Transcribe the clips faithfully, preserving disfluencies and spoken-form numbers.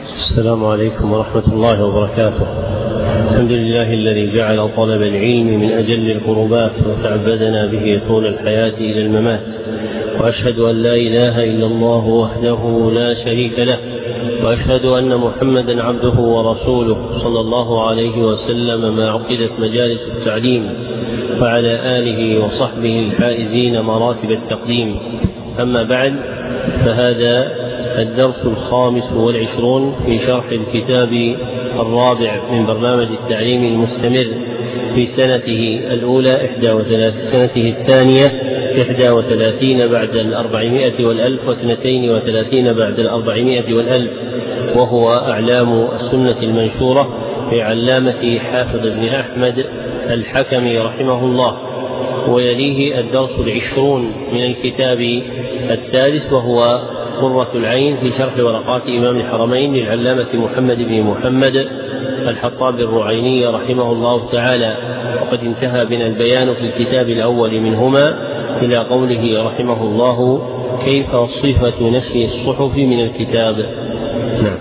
السلام عليكم ورحمة الله وبركاته. الحمد لله الذي جعل طلب العلم من أجل القربات وتعبدنا به طول الحياة إلى الممات، وأشهد أن لا إله إلا الله وحده لا شريك له، وأشهد أن محمدا عبده ورسوله صلى الله عليه وسلم ما عقدت مجالس التعليم، وعلى آله وصحبه الفائزين مراتب التقديم. أما بعد، فهذا الدرس الخامس والعشرون في شرح الكتاب الرابع من برنامج التعليم المستمر في سنته الأولى إحدى وثلاث سنته الثانية إحدى وثلاثين بعد الأربعمائة والألف واثنتين وثلاثين بعد الأربعمائة والألف، وهو أعلام السنة المنشورة في علامة حافظ بن أحمد الحكمي رحمه الله. ويليه الدرس العشرون من الكتاب السادس، وهو قرة العين في شرح ورقات إمام الحرمين للعلامة محمد بن محمد الحطاب الرعيني رحمه الله تعالى. وقد انتهى بنا البيان في الكتاب الأول منهما إلى قوله رحمه الله: كيف صفة نسي الصحف من الكتاب. نعم.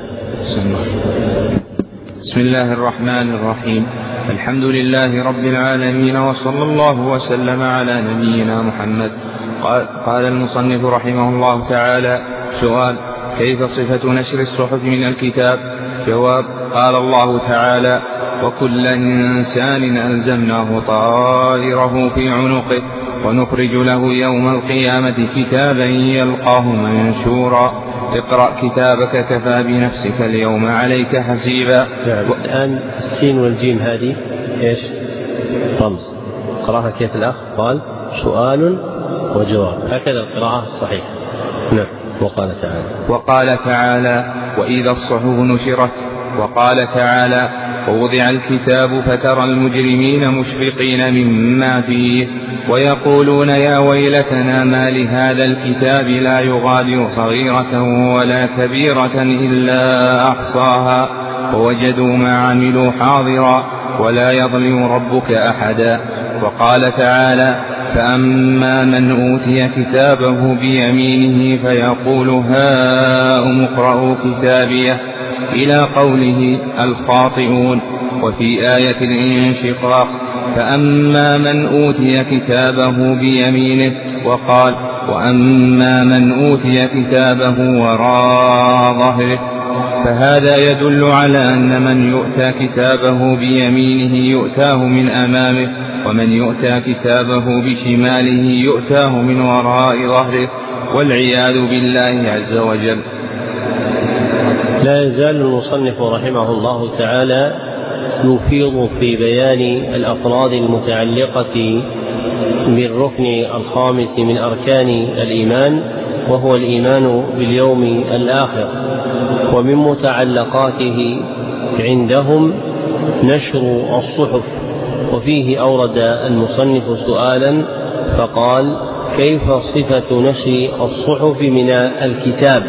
بسم الله الرحمن الرحيم. الحمد لله رب العالمين، وصلى الله وسلم على نبينا محمد. قال, قال المصنف رحمه الله تعالى: سؤال: كيف صفة نشر الصحف من الكتاب؟ جواب: قال الله تعالى: وكل إنسان ألزمناه طائره في عنقه ونخرج له يوم القيامة كتابا يلقاه منشورا اقرأ كتابك كفى بنفسك اليوم عليك حسيبا. الآن السين والجيم هذه إيش؟ رمز. قرأها كيف الأخ قال؟ سؤال وجواب، هكذا القراءة الصحيحة. نعم. وقال تعالى وقال تعالى: وإذا الصحف نشرت. وقال تعالى: ووضع الكتاب فترى المجرمين مشفقين مما فيه ويقولون يا ويلتنا ما لهذا الكتاب لا يغادر صغيرة ولا كبيرة إلا أحصاها ووجدوا ما عملوا حاضرا ولا يظلم ربك أحدا. وقال تعالى: فأما من أوتي كتابه بيمينه فيقول هاؤم اقرءوا كتابيه إلى قوله الخاطئون. وفي آية الانشقاق: فأما من أوتي كتابه بيمينه، وقال: وأما من أوتي كتابه وراء ظهره. فهذا يدل على أن من يؤتى كتابه بيمينه يؤتاه من أمامه، ومن يؤتى كتابه بشماله يؤتاه من وراء ظهره، والعياذ بالله عز وجل. لا يزال المصنف رحمه الله تعالى يفيض في بيان الأفراد المتعلقة بالركن الخامس من أركان الإيمان، وهو الإيمان باليوم الآخر. ومن متعلقاته عندهم نشر الصحف، وفيه أورد المصنف سؤالا فقال: كيف صفة نشر الصحف من الكتاب؟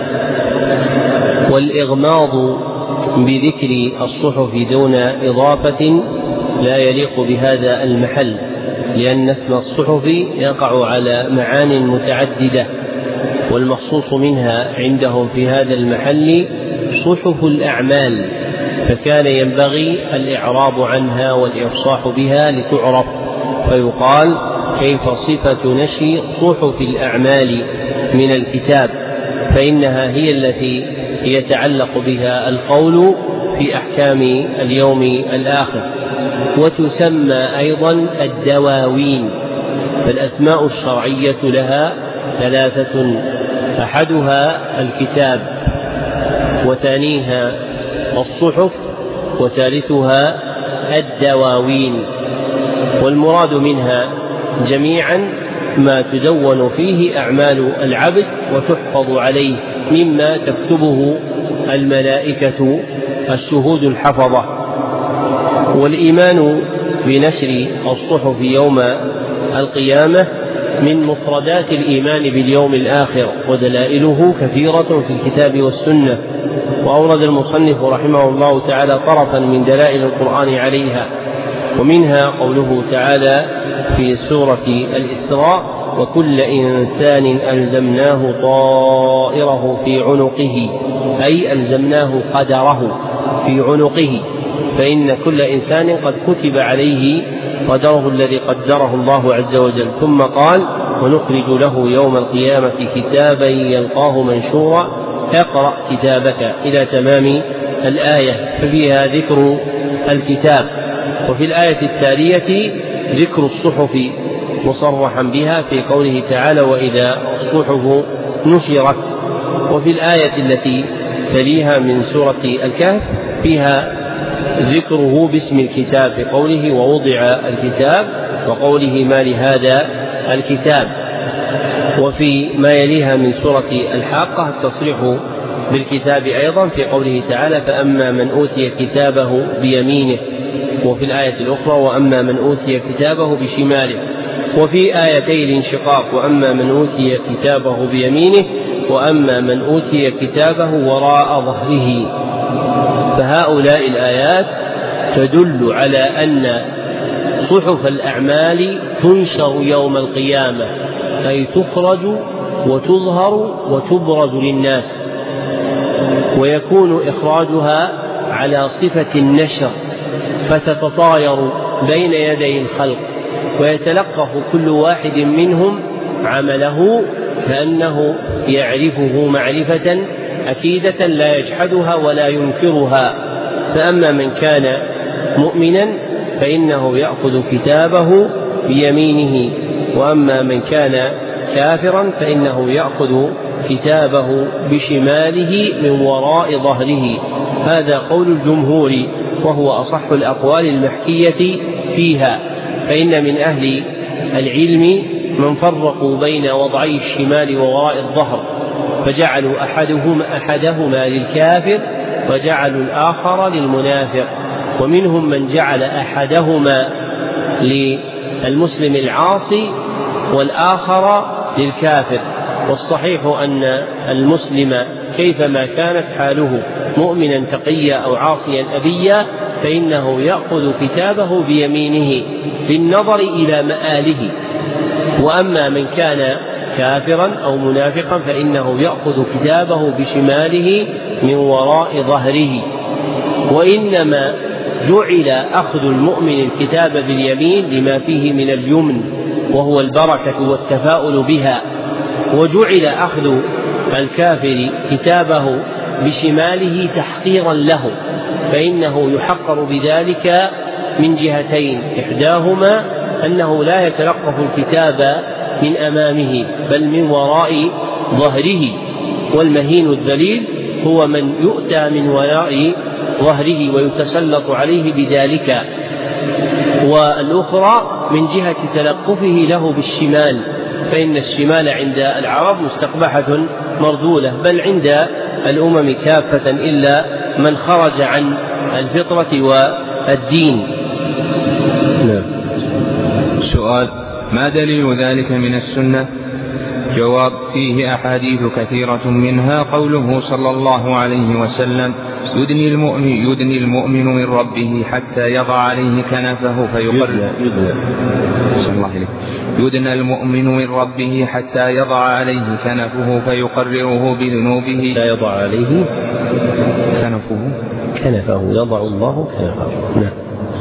والإغماض بذكر الصحف دون إضافة لا يليق بهذا المحل، لأن اسم الصحف يقع على معان متعددة، والمخصوص منها عندهم في هذا المحل صحف الأعمال، فكان ينبغي الإعراب عنها والإفصاح بها لتعرف، فيقال: كيف صفة نشر صحف الأعمال من الكتاب، فإنها هي التي يتعلق بها القول في أحكام اليوم الآخر. وتسمى أيضا الدواوين، فالأسماء الشرعية لها ثلاثة: أحدها الكتاب، وثانيها الصحف، وثالثها الدواوين. والمراد منها جميعا ما تدون فيه أعمال العبد وتحفظ عليه مما تكتبه الملائكة الشهود الحفظة. والإيمان بنشر الصحف يوم القيامة من مفردات الإيمان باليوم الآخر، ودلائله كثيرة في الكتاب والسنة. وأورد المصنف رحمه الله تعالى طرفا من دلائل القرآن عليها، ومنها قوله تعالى في سورة الإسراء: وكل إنسان ألزمناه طائره في عنقه، أي ألزمناه قدره في عنقه، فإن كل إنسان قد كتب عليه قدره الذي قدره الله عز وجل. ثم قال: ونخرج له يوم القيامة كتابا يلقاه منشورا اقرأ كتابك إلى تمام الآية، ففيها ذكر الكتاب. وفي الآية التالية ذكر الصحف مصرحا بها في قوله تعالى: وإذا الصحف نشرت. وفي الآية التي تليها من سورة الكهف فيها ذكره باسم الكتاب في قوله: ووضع الكتاب، وقوله: ما لهذا الكتاب. وفي ما يليها من سورة الحاقة التصريح بالكتاب أيضا في قوله تعالى: فأما من أوتي كتابه بيمينه. وفي الآية الأخرى: وأما من أوتي كتابه بشماله. وفي آيتي الانشقاق: وأما من أوتي كتابه بيمينه، وأما من أوتي كتابه وراء ظهره. فهؤلاء الآيات تدل على أن صحف الأعمال تنشر يوم القيامة، أي تخرج وتظهر وتبرز للناس، ويكون إخراجها على صفة النشر، فتتطاير بين يدي الخلق، ويتلقف كل واحد منهم عمله كأنه يعرفه معرفة أكيدة لا يجحدها ولا ينكرها. فأما من كان مؤمنا فإنه يأخذ كتابه بيمينه، وأما من كان كافرا فإنه يأخذ كتابه بشماله من وراء ظهره. هذا قول الجمهور، وهو أصح الأقوال المحكية فيها. فإن من أهل العلم من فرقوا بين وضعي الشمال ووراء الظهر، فجعلوا أحدهما, أحدهما للكافر وجعلوا الآخر للمنافق، ومنهم من جعل أحدهما للمسلم العاصي والآخر للكافر. والصحيح أن المسلم كيفما كانت حاله مؤمنا تقيا أو عاصيا أبيا فإنه يأخذ كتابه بيمينه بالنظر إلى مآله، وأما من كان كافرا أو منافقا فإنه يأخذ كتابه بشماله من وراء ظهره. وإنما جعل أخذ المؤمن الكتاب باليمين لما فيه من اليمن وهو البركة والتفاؤل بها، وجعل أخذ الكافر كتابه بشماله تحقيرا له، فإنه يحقر بذلك من جهتين: إحداهما أنه لا يتلقف الكتاب من أمامه بل من وراء ظهره، والمهين الذليل هو من يؤتى من وراء ظهره ويتسلط عليه بذلك. والأخرى من جهة تلقفه له بالشمال، فإن الشمال عند العرب مستقبحة مرذولة، بل عند الأمم كافة إلا من خرج عن الفطرة والدين. نعم. سؤال: ما دليل ذلك من السنة؟ جواب: فيه أحاديث كثيرة، منها قوله صلى الله عليه وسلم: يدني المؤمن, يدني المؤمن من ربه حتى يضع عليه كنفه فيقرر يدنى المؤمن من ربه حتى يضع عليه كنفه فيقرره بذنوبه. لا يضع عليه كنفه كنفه يضع الله كنفه. نعم.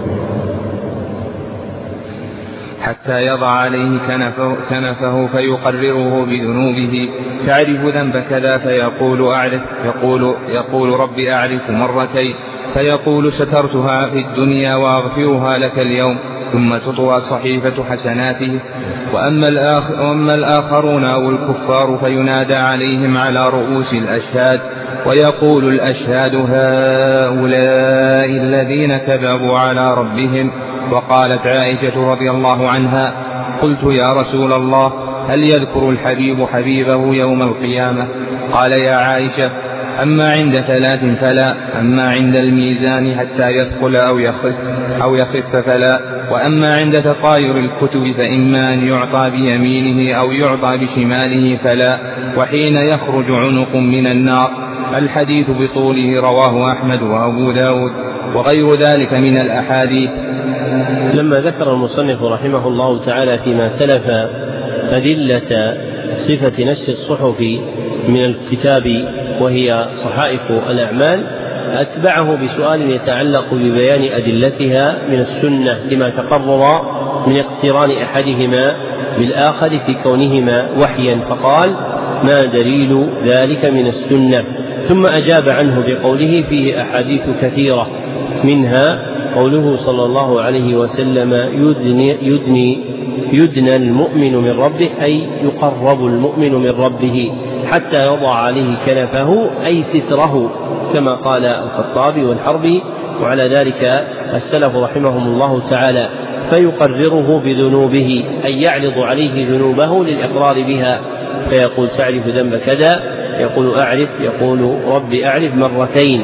حتى يضع عليه كنفه, كنفه فيقرره بذنوبه. تعرف ذنب كذا فيقول أعرف يقول, يقول رب أعرف مرتين، فيقول سترتها في الدنيا وأغفرها لك اليوم، ثم تطوى صحيفة حسناته. وأما, الآخر وأما الآخرون أو الكفار فينادى عليهم على رؤوس الأشهاد، ويقول الأشهاد هؤلاء الذين كذبوا على ربهم. وقالت عائشة رضي الله عنها: قلت يا رسول الله هل يذكر الحبيب حبيبه يوم القيامة؟ قال: يا عائشة أما عند ثلاث فلا، أما عند الميزان حتى يثقل أو يخف, أو يخف فلا، وأما عند تطاير الكتب فإما أن يعطى بيمينه أو يعطى بشماله فلا، وحين يخرج عنق من النار. الحديث بطوله رواه أحمد وأبو داود وغير ذلك من الأحاديث. لما ذكر المصنف رحمه الله تعالى فيما سلف أدلة صفة نشر الصحف من الكتاب وهي صحائف الأعمال أتبعه بسؤال يتعلق ببيان أدلتها من السنة لما تقرر من اقتران أحدهما بالآخر في كونهما وحيا، فقال: ما دليل ذلك من السنة؟ ثم أجاب عنه بقوله: فيه أحاديث كثيرة، منها قوله صلى الله عليه وسلم: يدني, يدني, يدنى المؤمن من ربه، أي يقرب المؤمن من ربه حتى يضع عليه كنفه أي ستره، كما قال الخطابي والحربي، وعلى ذلك السلف رحمهم الله تعالى، فيقرره بذنوبه أي يعرض عليه ذنوبه للإقرار بها، فيقول: تعرف ذنب كذا؟ يقول: أعرف. يقول: رب أعرف مرتين،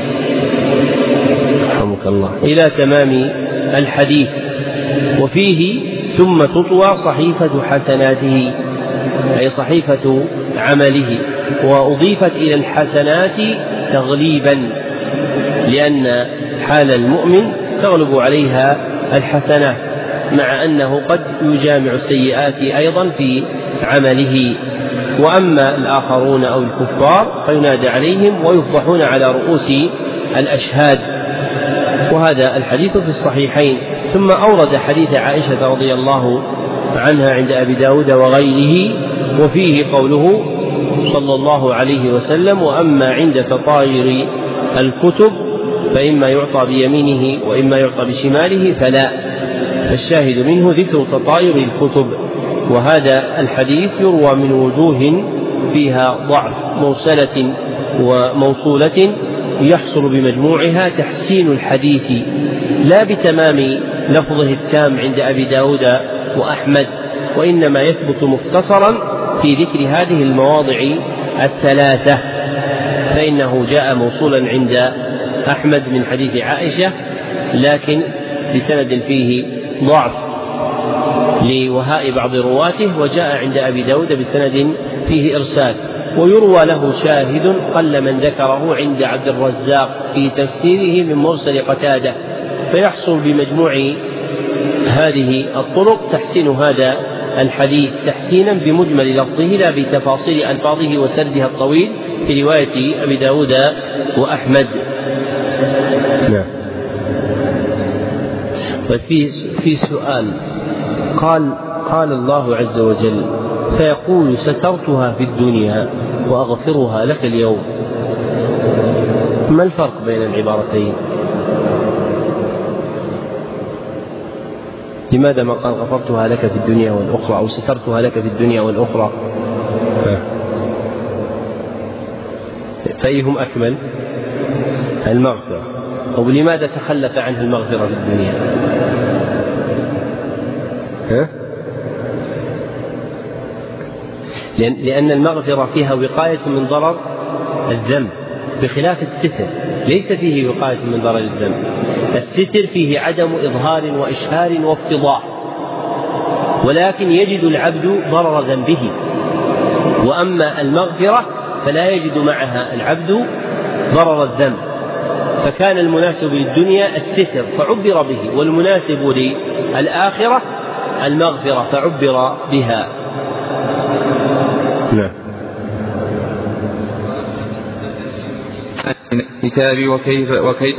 رحمك الله، إلى تمام الحديث. وفيه: ثم تطوى صحيفة حسناته، أي صحيفة عمله، وأضيفت إلى الحسنات تغليبا، لأن حال المؤمن تغلب عليها الحسنات، مع أنه قد يجامع السيئات أيضا في عمله. وأما الآخرون أو الكفار فينادى عليهم ويفضحون على رؤوس الأشهاد. وهذا الحديث في الصحيحين. ثم أورد حديث عائشة رضي الله عنها عند أبي داود وغيره، وفيه قوله صلى الله عليه وسلم: وأما عند تطاير الكتب فإما يعطى بيمينه وإما يعطى بشماله فلا. فالشاهد منه ذكر تطاير الكتب. وهذا الحديث يروى من وجوه فيها ضعف، موصلة وموصولة، يحصل بمجموعها تحسين الحديث، لا بتمام لفظه التام عند أبي داود وأحمد، وإنما يثبت مختصرا في ذكر هذه المواضع الثلاثة، فإنه جاء موصولا عند أحمد من حديث عائشة، لكن بسند فيه ضعف لوهاء بعض رواته، وجاء عند أبي داود بسند فيه إرسال. ويروى له شاهد قل من ذكره عند عبد الرزاق في تفسيره من مرسل قتادة، فيحصل بمجموع هذه الطرق تحسين هذا الحديث تحسينا بمجمل لفظه لا بتفاصيل ألفاظه وسردها الطويل في رواية أبي داود وأحمد. نعم. ففي في سؤال قال قال الله عز وجل: فيقول: سترتها في الدنيا وأغفرها لك اليوم. ما الفرق بين العبارتين؟ لماذا ما قال غفرتها لك في الدنيا والأخرى أو سترتها لك في الدنيا والأخرى؟ فأيهم أكمل؟ المغفرة. أو لماذا تخلف عنها المغفرة في الدنيا؟ ها؟ لأن المغفرة فيها وقاية من ضرر الذنب، بخلاف الستر ليس فيه وقاية من ضرر الذنب. الستر فيه عدم إظهار وإشهار وافتضاح، ولكن يجد العبد ضرر ذنبه. وأما المغفرة فلا يجد معها العبد ضرر الذنب، فكان المناسب للدنيا الستر فعبر به، والمناسب للآخرة المغفرة فعبر بها. نعم. الكتاب وكيف وكيف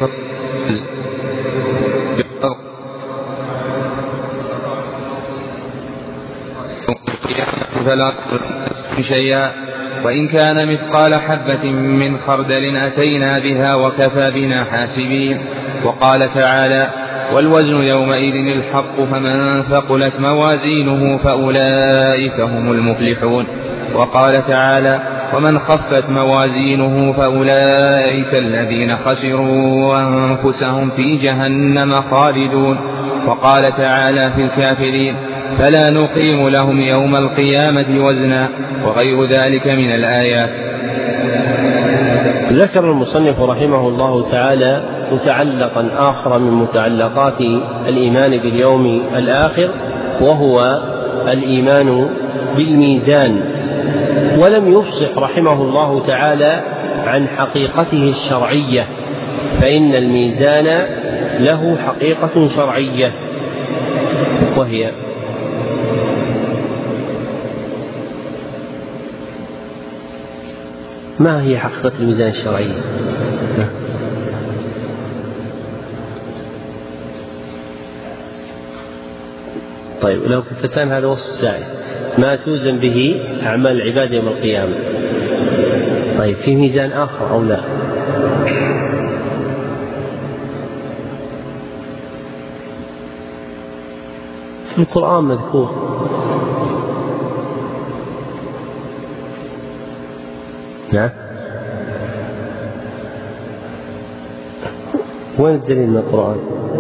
فلا شيئا، وإن كان مثقال حبة من خردل أتينا بها وكفى بنا حاسبين. وقال تعالى: والوزن يومئذ الحق فمن ثقلت موازينه فأولئك هم المفلحون. وقال تعالى: ومن خفت موازينه فأولئك الذين خسروا أنفسهم في جهنم خالدون. وقال تعالى في الكافرين: فلا نقيم لهم يوم القيامة وزنا، وغير ذلك من الآيات. ذكر المصنف رحمه الله تعالى متعلقا آخر من متعلقات الإيمان باليوم الآخر، وهو الإيمان بالميزان، ولم يفصح رحمه الله تعالى عن حقيقته الشرعية، فإن الميزان له حقيقة شرعية، وهي ما هي حقيقة الميزان الشرعي؟ طيب لو كفتان هذا وصف زائد، ما توزن به أعمال العباد يوم القيامة. طيب في ميزان آخر أو لا؟ في القرآن مذكور. نعم. وين الدليل من القرآن؟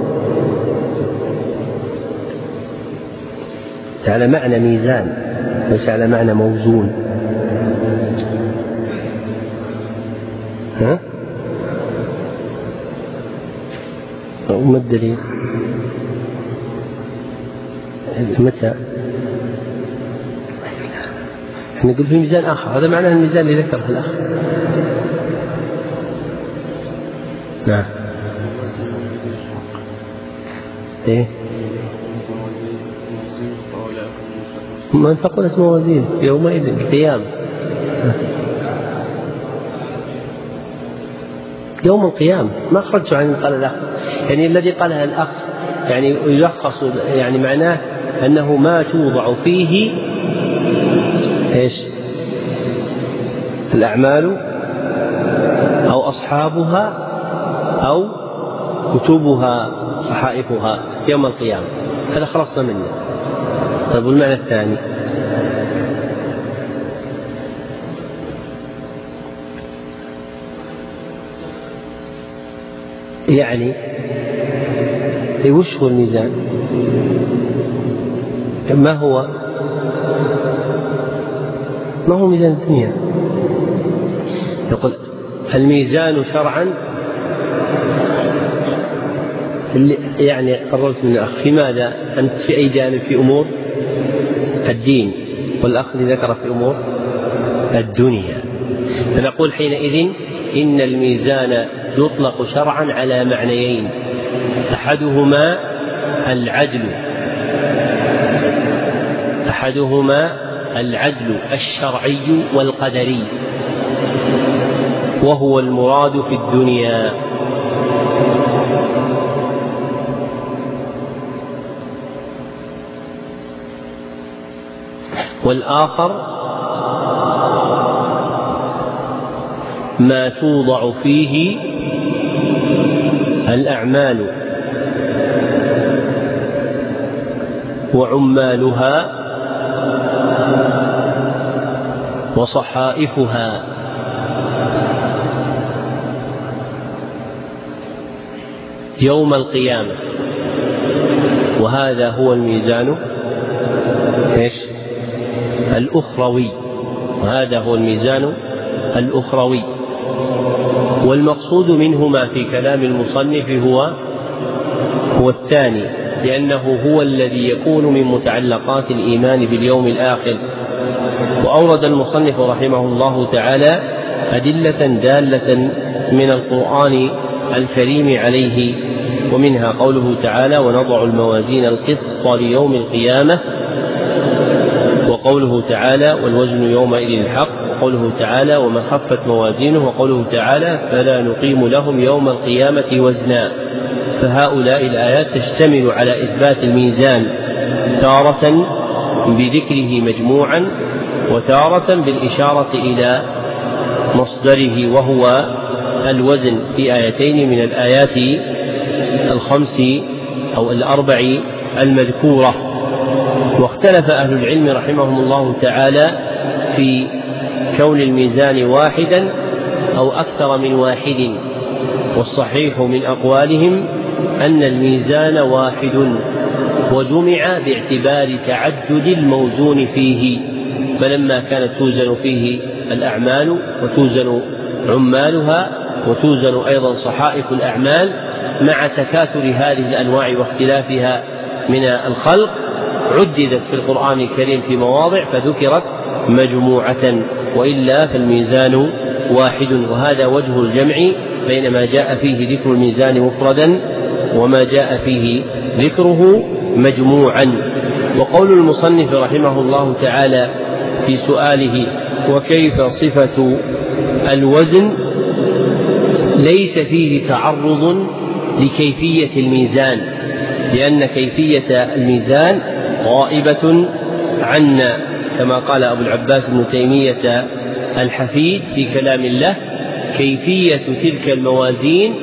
على معنى ميزان ليس على معنى موزون. ها؟ وما الدليل؟ متى؟ احنا نقول في ميزان آخر، هذا معنى الميزان اللي ذكره الأخ. نعم. إيه؟ من ثقلت موازين يومئذ القيامة، يوم القيامة. ما خرجوا عن قال الأخ، يعني الذي قالها الأخ يعني يلخص، يعني معناه أنه ما توضع فيه إيش؟ الأعمال أو أصحابها أو كتبها صحائفها يوم القيامة. هذا خلصنا منه. طيب والمعنى الثاني؟ يعني وش هو الميزان؟ ما هو ما هو ميزان الدنيا؟ يقول الميزان شرعا، يعني قررت من الأخ في ماذا؟ أنت في أي جانب؟ في أمور الدين، والأخ ذكر في أمور الدنيا. فنقول حينئذ إن الميزان يطلق شرعا على معنيين، أحدهما العدل أحدهما العدل الشرعي والقدري، وهو المراد في الدنيا. والآخر ما توضع فيه الأعمال وعمالها وصحائفها يوم القيامة، وهذا هو الميزان إيش؟ الأخروي، وهذا هو الميزان الأخروي. والمقصود منهما في كلام المصنف هو هو الثاني، لأنه هو الذي يكون من متعلقات الإيمان باليوم الآخر. وأورد المصنف رحمه الله تعالى أدلة دالة من القرآن الكريم عليه، ومنها قوله تعالى ونضع الموازين القسط ليوم القيامة، وقوله تعالى والوزن يومئذ الحق، وقوله تعالى ومن خفت موازينه، وقوله تعالى فلا نقيم لهم يوم القيامة وزنا. فهؤلاء الآيات تشتمل على إثبات الميزان تارة بذكره مجموعا، وتارة بالإشارة إلى مصدره وهو الوزن في آيتين من الآيات الخمس أو الأربع المذكورة. واختلف أهل العلم رحمهم الله تعالى في كون الميزان واحدا أو أكثر من واحد، والصحيح من أقوالهم أن الميزان واحد وجمع باعتبار تعدد الموزون فيه، فلما كانت توزن فيه الأعمال وتوزن عمالها وتوزن أيضا صحائف الأعمال مع تكاثر هذه الأنواع واختلافها من الخلق، عددت في القرآن الكريم في مواضع فذكرت مجموعة، وإلا فالميزان واحد. وهذا وجه الجمع بين ما جاء فيه ذكر الميزان مفردا وما جاء فيه ذكره مجموعا. وقول المصنف رحمه الله تعالى في سؤاله وكيف صفة الوزن ليس فيه تعرض لكيفية الميزان، لأن كيفية الميزان غائبة عنا، كما قال أبو العباس ابن تيمية الحفيد في كلام الله: كيفية تلك الموازين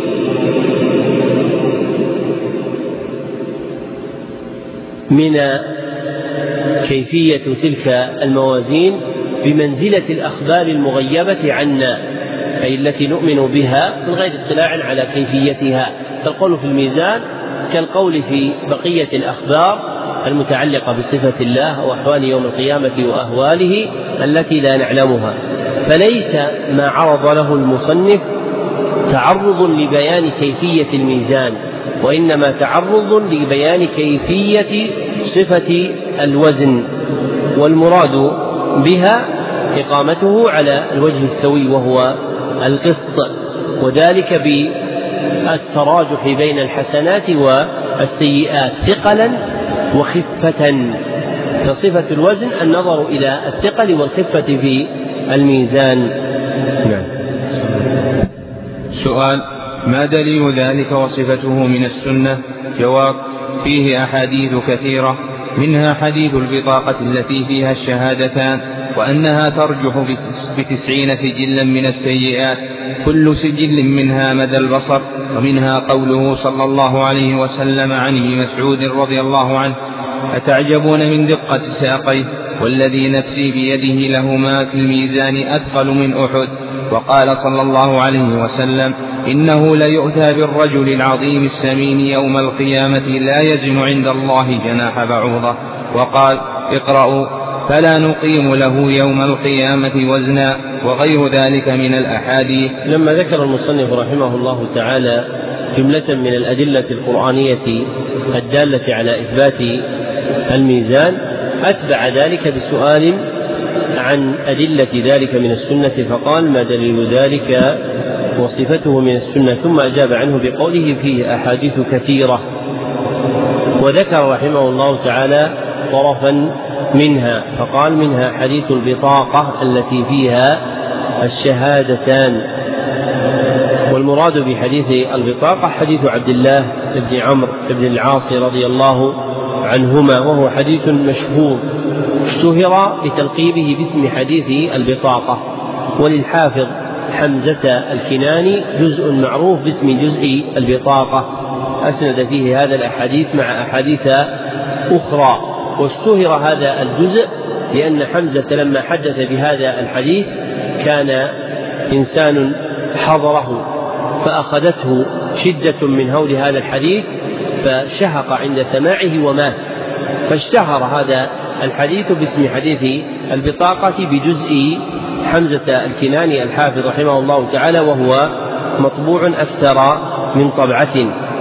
من كيفية تلك الموازين بمنزلة الأخبار المغيبة عنا، أي التي نؤمن بها من غير اطلاع على كيفيتها. فالقول في الميزان كالقول في بقية الأخبار المتعلقة بصفة الله وأحوال يوم القيامة وأهواله التي لا نعلمها. فليس ما عرض له المصنف تعرض لبيان كيفية الميزان، وإنما تعرض لبيان كيفية صفة الوزن، والمراد بها إقامته على الوجه السوي وهو القسط، وذلك بالتراجح بين الحسنات والسيئات ثقلا وخفة. فصفة الوزن النظر إلى الثقل والخفة في الميزان. نعم. سؤال: ما دليل ذلك وصفته من السنة؟ جواب: فيه أحاديث كثيرة، منها حديث البطاقة التي فيها الشهادتان، وأنها ترجح بتسعين سجلا من السيئات، كل سجل منها مدى البصر. ومنها قوله صلى الله عليه وسلم عن ابن مسعود رضي الله عنه: أتعجبون من دقة ساقيه، والذي نفسي بيده لهما في الميزان أثقل من أحد. وقال صلى الله عليه وسلم: إنه ليؤتى بالرجل العظيم السمين يوم القيامة لا يزن عند الله جناح بعوضة. وقال: اقرأوا فلا نقيم له يوم القيامة وزنا، وغير ذلك من الأحاديث. لما ذكر المصنف رحمه الله تعالى جملة من الأدلة القرآنية الدالة على إثبات الميزان، أتبع ذلك بسؤال عن أدلة ذلك من السنة، فقال: ما دليل ذلك وصفته من السنة؟ ثم أجاب عنه بقوله: فيه أحاديث كثيرة. وذكر رحمه الله تعالى طرفا منها، فقال: منها حديث البطاقة التي فيها الشهادتان. والمراد بحديث البطاقة حديث عبد الله بن عمرو بن العاص رضي الله عنهما، وهو حديث مشهور اشتهر بتلقيبه باسم حديث البطاقة. وللحافظ حمزة الكناني جزء معروف باسم جزء البطاقة، أسند فيه هذا الأحاديث مع أحاديث أخرى. واشتهر هذا الجزء لأن حمزة لما حدث بهذا الحديث كان إنسان حضره فأخذته شدة من هول هذا الحديث فشهق عند سماعه ومات، فاشتهر هذا الحديث باسم حديث البطاقة بجزء حمزة الكناني الحافظ رحمه الله تعالى، وهو مطبوع أكثر من طبعة.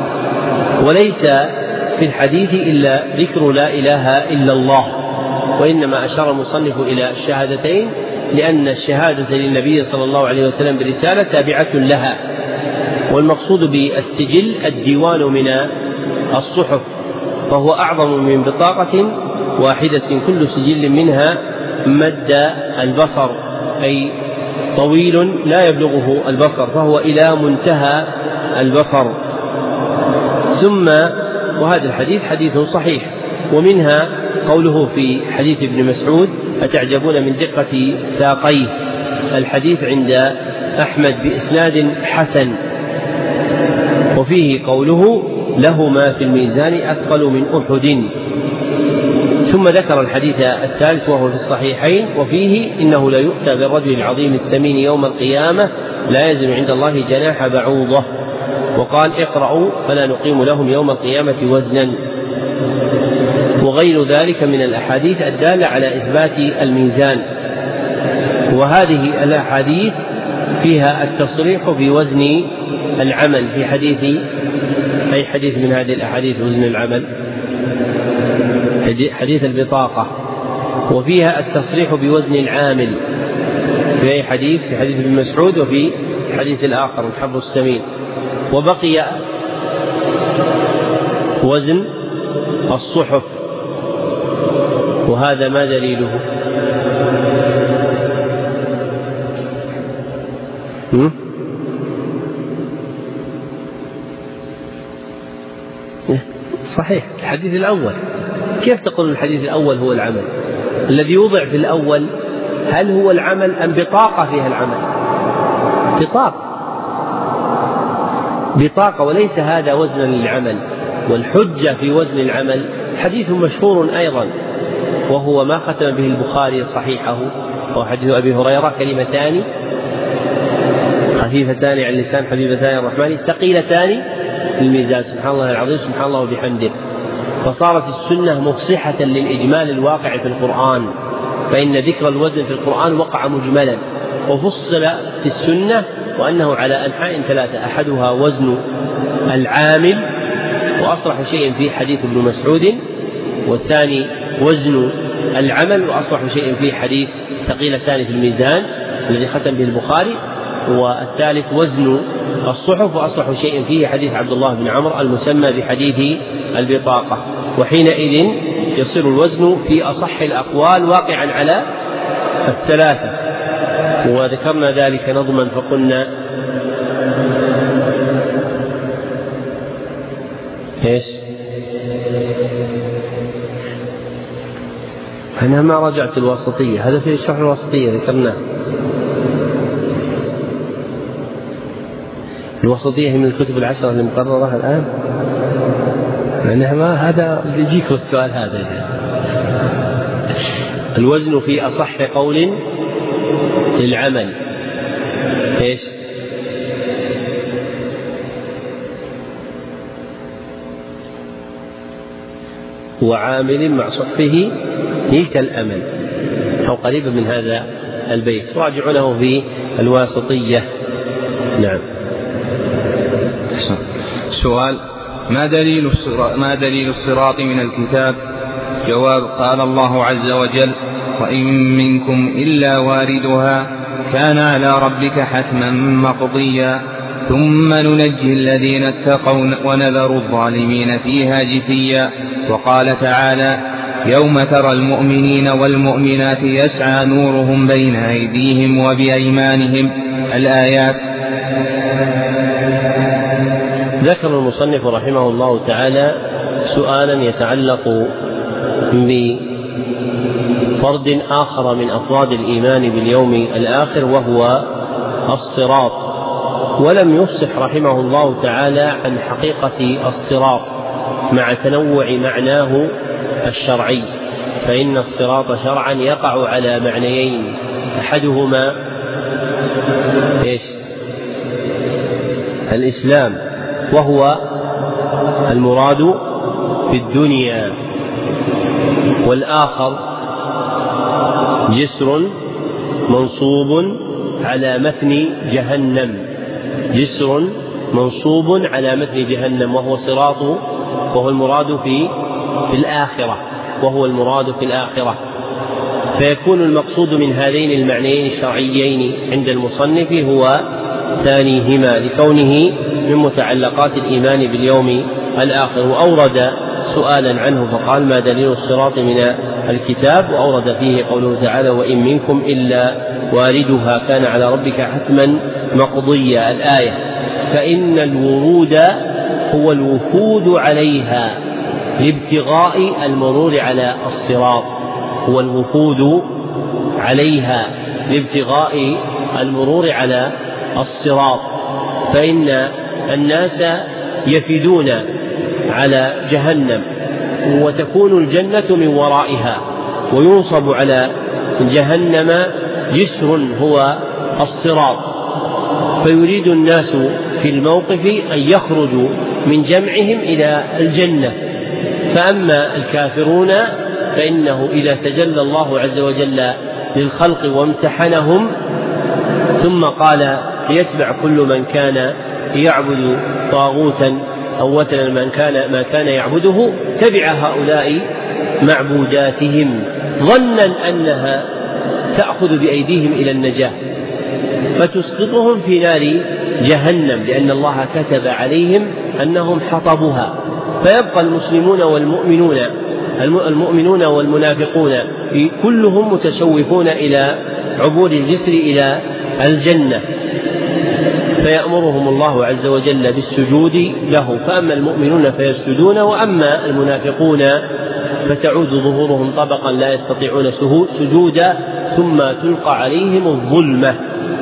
وليس في الحديث إلا ذكر لا إله إلا الله، وإنما أشار المصنف إلى الشهادتين لأن الشهادة للنبي صلى الله عليه وسلم برسالة تابعة لها. والمقصود بالسجل الديوان من الصحف، فهو أعظم من بطاقة واحدة، كل سجل منها مد البصر، أي طويل لا يبلغه البصر، فهو إلى منتهى البصر. ثم وهذا الحديث حديث صحيح. ومنها قوله في حديث ابن مسعود: أتعجبون من دقة ساقيه، الحديث عند أحمد بإسناد حسن. وفيه قوله: لهما في الميزان أثقل من أحد. ثم ذكر الحديث الثالث وهو في الصحيحين، وفيه: إنه لا يؤتى بالرجل العظيم السمين يوم القيامة لا يزن عند الله جناح بعوضة. وقال: اقرأوا فلا نقيم لهم يوم القيامة وزنا. وغير ذلك من الأحاديث الدالة على إثبات الميزان. وهذه الأحاديث فيها التصريح بوزن العمل في حديث أي حديث من هذه الأحاديث وزن العمل؟ حديث البطاقة. وفيها التصريح بوزن العامل في أي حديث؟ في حديث ابن مسعود، وفي الحديث الآخر الحبر السمين. وبقي وزن الصحف، وهذا ما دليله؟ صحيح الحديث الأول. كيف تقول الحديث الأول هو العمل؟ الذي يوضع في الأول هل هو العمل أم بطاقة فيها العمل؟ بطاقة بطاقة وليس هذا وزنا للعمل. والحجة في وزن العمل حديث مشهور أيضا، وهو ما ختم به البخاري صحيحه، وهو حديث أبي هريرة: كلمتان خفيفتان على اللسان حبيبتان الرحمن ثقيلتان في الميزان، سبحان الله العظيم سبحان الله وبحمده. فصارت السنة مفصحة للإجمال الواقع في القرآن، فإن ذكر الوزن في القرآن وقع مجملا وفصل في السنة، وأنه على أنحاء ثلاثة: أحدها وزن العامل، وأصرح شيء فيه حديث ابن مسعود، والثاني وزن العمل، وأصرح شيء فيه حديث ثقيلتان في الميزان الذي ختم به البخاري، والثالث وزن الصحف، وأصرح شيء فيه حديث عبد الله بن عمرو المسمى بحديث البطاقة. وحينئذ يصير الوزن في أصح الأقوال واقعا على الثلاثة. وذكرنا ذلك نظما فقلنا ايش؟ أنا ما رجعت الواسطية، هذا في شرح الواسطية ذكرناه. الوسطية هي من الكتب العشرة المقررة الآن، لأنها ما هذا اللي يجيك السؤال هذا. الوزن في أصح قول للعمل إيش؟ وعامل مع صحفه ملك الأمل، أو قريبا من هذا البيت، راجعونه في الواسطية. نعم. سؤال: ما دليل ما دليل الصراط من الكتاب؟ جواب: قال الله عز وجل: وإن منكم إلا واردها كان على ربك حتما مقضيا ثم ننجي الذين اتقوا ونذر الظالمين فيها جثيا. وقال تعالى: يوم ترى المؤمنين والمؤمنات يسعى نورهم بين أيديهم وبأيمانهم. الآيات. ذكر المصنف رحمه الله تعالى سؤالا يتعلق بفرد آخر من أفراد الإيمان باليوم الآخر، وهو الصراط، ولم يفصح رحمه الله تعالى عن حقيقة الصراط مع تنوع معناه الشرعي، فإن الصراط شرعا يقع على معنيين: أحدهما إيش؟ الإسلام، وهو المراد في الدنيا، والآخر جسر منصوب على متن جهنم، جسر منصوب على متن جهنم، وهو صراط، وهو المراد في في الآخرة، وهو المراد في الآخرة. فيكون المقصود من هذين المعنيين الشرعيين عند المصنف هو ثانيهما، لكونه من متعلقات الإيمان باليوم الآخر. وأورد سؤالا عنه فقال: ما دليل الصراط من الكتاب؟ وأورد فيه قوله تعالى: وإن منكم إلا واردها كان على ربك حتما مقضيا، الآية. فإن الورود هو الوفود عليها لابتغاء المرور على الصراط، هو الوفود عليها لابتغاء المرور على الصراط. فإن الناس يفدون على جهنم، وتكون الجنة من ورائها، وينصب على جهنم جسر هو الصراط، فيريد الناس في الموقف أن يخرجوا من جمعهم إلى الجنة. فأما الكافرون فإنه إذا تجلى الله عز وجل للخلق وامتحنهم ثم قال ليتبع كل من كان يعبد طاغوتا أو وثنا من كان ما كان يعبده، تبع هؤلاء معبوداتهم ظنا أنها تأخذ بأيديهم إلى النجاة، فتسقطهم في نار جهنم، لأن الله كتب عليهم أنهم حطبها. فيبقى المسلمون والمؤمنون المؤمنون والمنافقون كلهم متشوفون إلى عبور الجسر إلى الجنة. فيأمرهم الله عز وجل بالسجود له، فأما المؤمنون فيسجدون، وأما المنافقون فتعود ظهورهم طبقا لا يستطيعون سجودا، ثم تلقى عليهم الظلمة،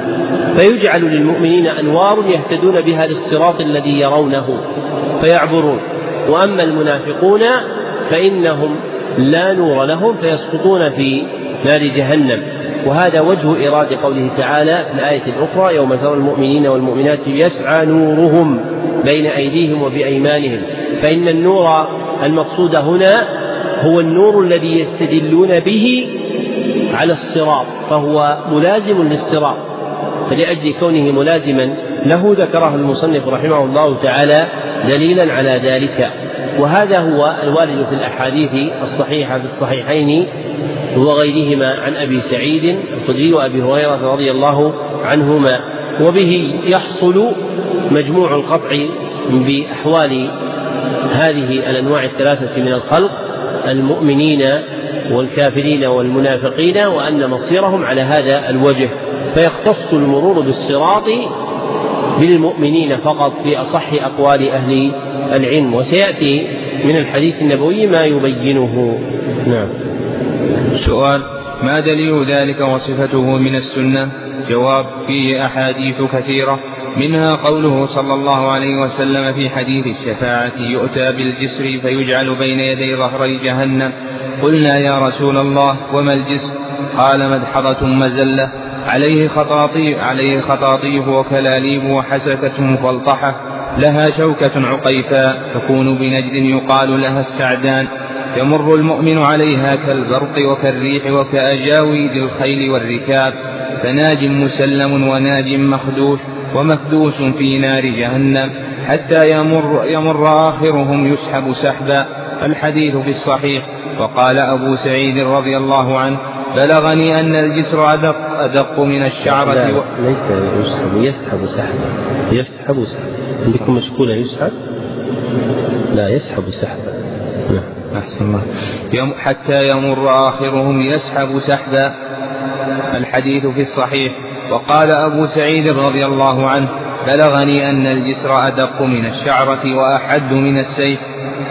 فيجعل للمؤمنين أنوار يهتدون بها للصراط الذي يرونه فيعبرون، وأما المنافقون فإنهم لا نور لهم فيسقطون في نار جهنم. وهذا وجه إرادة قوله تعالى في الآية الأخرى: يوم ترى المؤمنين والمؤمنات يسعى نورهم بين أيديهم وبأيمانهم. فإن النور المقصود هنا هو النور الذي يستدلون به على الصراط، فهو ملازم للصراط، فلأجل كونه ملازما له ذكره المصنف رحمه الله تعالى دليلا على ذلك. وهذا هو الوارد في الأحاديث الصحيحة في الصحيحين وغيرهما عن أبي سعيد الخدري وأبي هريرة رضي الله عنهما، وبه يحصل مجموع القطع بأحوال هذه الأنواع الثلاثة من الخلق: المؤمنين والكافرين والمنافقين، وأن مصيرهم على هذا الوجه، فيختص المرور بالصراط بالمؤمنين فقط في أصح أقوال أهل العلم، وسيأتي من الحديث النبوي ما يبينه. نعم. سؤال: ما دليل ذلك وصفته من السنة؟ جواب: فيه أحاديث كثيرة، منها قوله صلى الله عليه وسلم في حديث الشفاعة: يؤتى بالجسر فيجعل بين يدي ظهري جهنم. قلنا: يا رسول الله وما الجسر؟ قال: مدحضة مزلة عليه خطاطيف, عليه خطاطيف وكلاليب وحسكة مفلطحة لها شوكة عقيفاء تكون بنجد يقال لها السعدان، يمر المؤمن عليها كالبرق وكالريح وكأجاويد الخيل والركاب، فناج مسلم وناج مخدوش ومكدوس في نار جهنم حتى يمر, يمر آخرهم يسحب سحبا. الحديث في الصحيح. وقال أبو سعيد رضي الله عنه: بلغني أن الجسر أدق, أدق من الشعرة. لا و... ليس يسحب، يسحب سحبا. يسحب سحبا. عندكم مشكولة يسحب؟ لا، يسحب سحبا. أحسن الله. يم... حتى يمر آخرهم يسحب سحبا. الحديث في الصحيح. وقال أبو سعيد رضي الله عنه: بلغني أن الجسر أدق من الشعرة وأحد من السيف.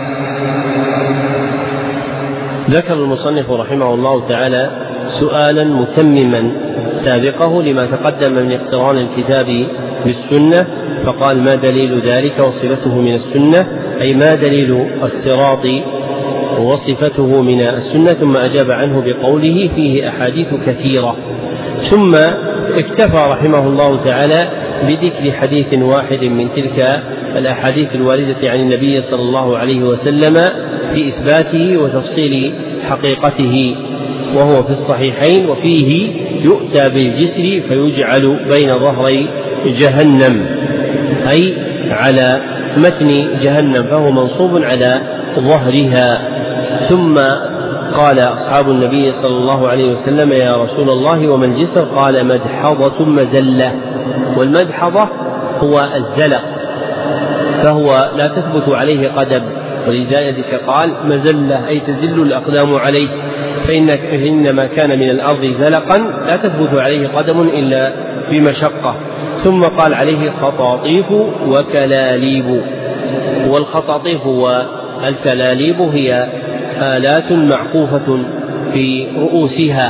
ذكر المصنف رحمه الله تعالى سؤالا متمما سابقه لما تقدم من اقتران الكتاب بالسنة، فقال: ما دليل ذلك وصفته من السنة؟ أي ما دليل الصراط وصفته من السنة، ثم أجاب عنه بقوله: فيه أحاديث كثيرة. ثم اكتفى رحمه الله تعالى بذكر حديث واحد من تلك الأحاديث الواردة عن النبي صلى الله عليه وسلم في إثباته وتفصيل حقيقته، وهو في الصحيحين، وفيه: يؤتى بالجسر فيجعل بين ظهري جهنم، أي على متن جهنم، فهو منصوب على ظهرها. ثم قال أصحاب النبي صلى الله عليه وسلم: يا رسول الله وما الجسر؟ قال: مدحضة مزلة. والمدحضة هو الزلق، فهو لا تثبت عليه قدم، ولذلك قال مزلة أي تزل الأقدام عليه، فإن إنما كان من الأرض زلقا لا تثبت عليه قدم إلا بمشقة. ثم قال: عليه خطاطيف وكلاليب. والخطاطيف والكلاليب هي آلات معقوفة في رؤوسها،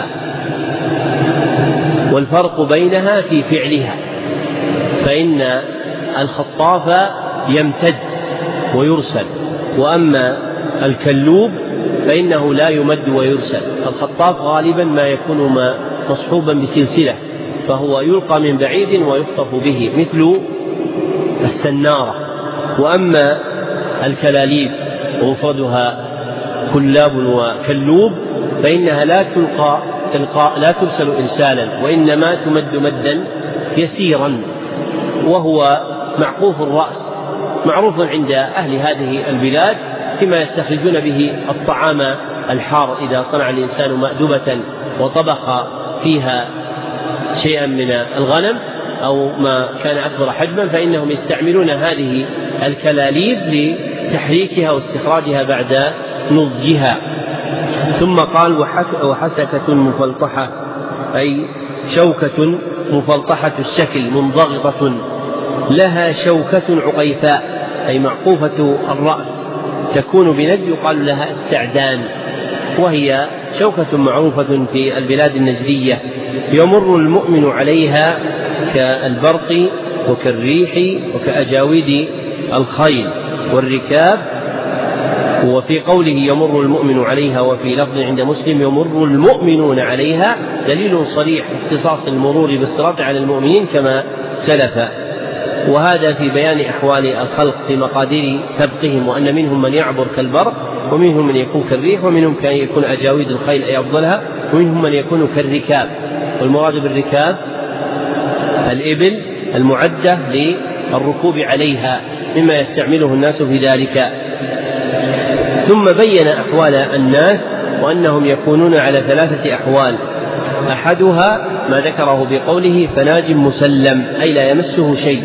والفرق بينها في فعلها، فإن الخطاف يمتد ويرسل، وأما الكلوب فإنه لا يمد ويرسل. الخطاف غالبا ما يكون مصحوبا بسلسلة، فهو يلقى من بعيد ويخطف به مثل السنارة. وأما الكلاليب ومفردها كلاب وكلوب فإنها لا تلقى تلقى لا ترسل إرسالا، وإنما تمد مدا يسيرا، وهو معقوف الرأس، معروف عند أهل هذه البلاد فيما يستخرجون به الطعام الحار. إذا صنع الإنسان مأدبة وطبخ فيها شيئا من الغنم أو ما كان أكبر حجما فإنهم يستعملون هذه الكلاليب لتحريكها واستخراجها بعد نضجها. ثم قال: وحسكة مفلطحة، أي شوكة مفلطحة الشكل منضغطة لها شوكة عقيفاء أي معقوفة الرأس تكون بنجد يقال لها استعدان، وهي شوكة معروفة في البلاد النجدية يمر المؤمن عليها كالبرق وكالريح وكأجاويد الخيل والركاب. وفي قوله يمر المؤمن عليها وفي لفظ عند مسلم يمر المؤمنون عليها دليل صريح اختصاص المرور بالصراط على المؤمنين كما سلف، وهذا في بيان أحوال الخلق في مقادير سبقهم، وأن منهم من يعبر كالبرق ومنهم من يكون كالريح ومنهم كان يكون أجاويد الخيل أي أفضلها ومنهم من يكون كالركاب، والمراد بالركاب الإبل المعدة للركوب عليها مما يستعمله الناس في ذلك. ثم بين أحوال الناس وأنهم يكونون على ثلاثة أحوال، أحدها ما ذكره بقوله فناج مسلم أي لا يمسه شيء،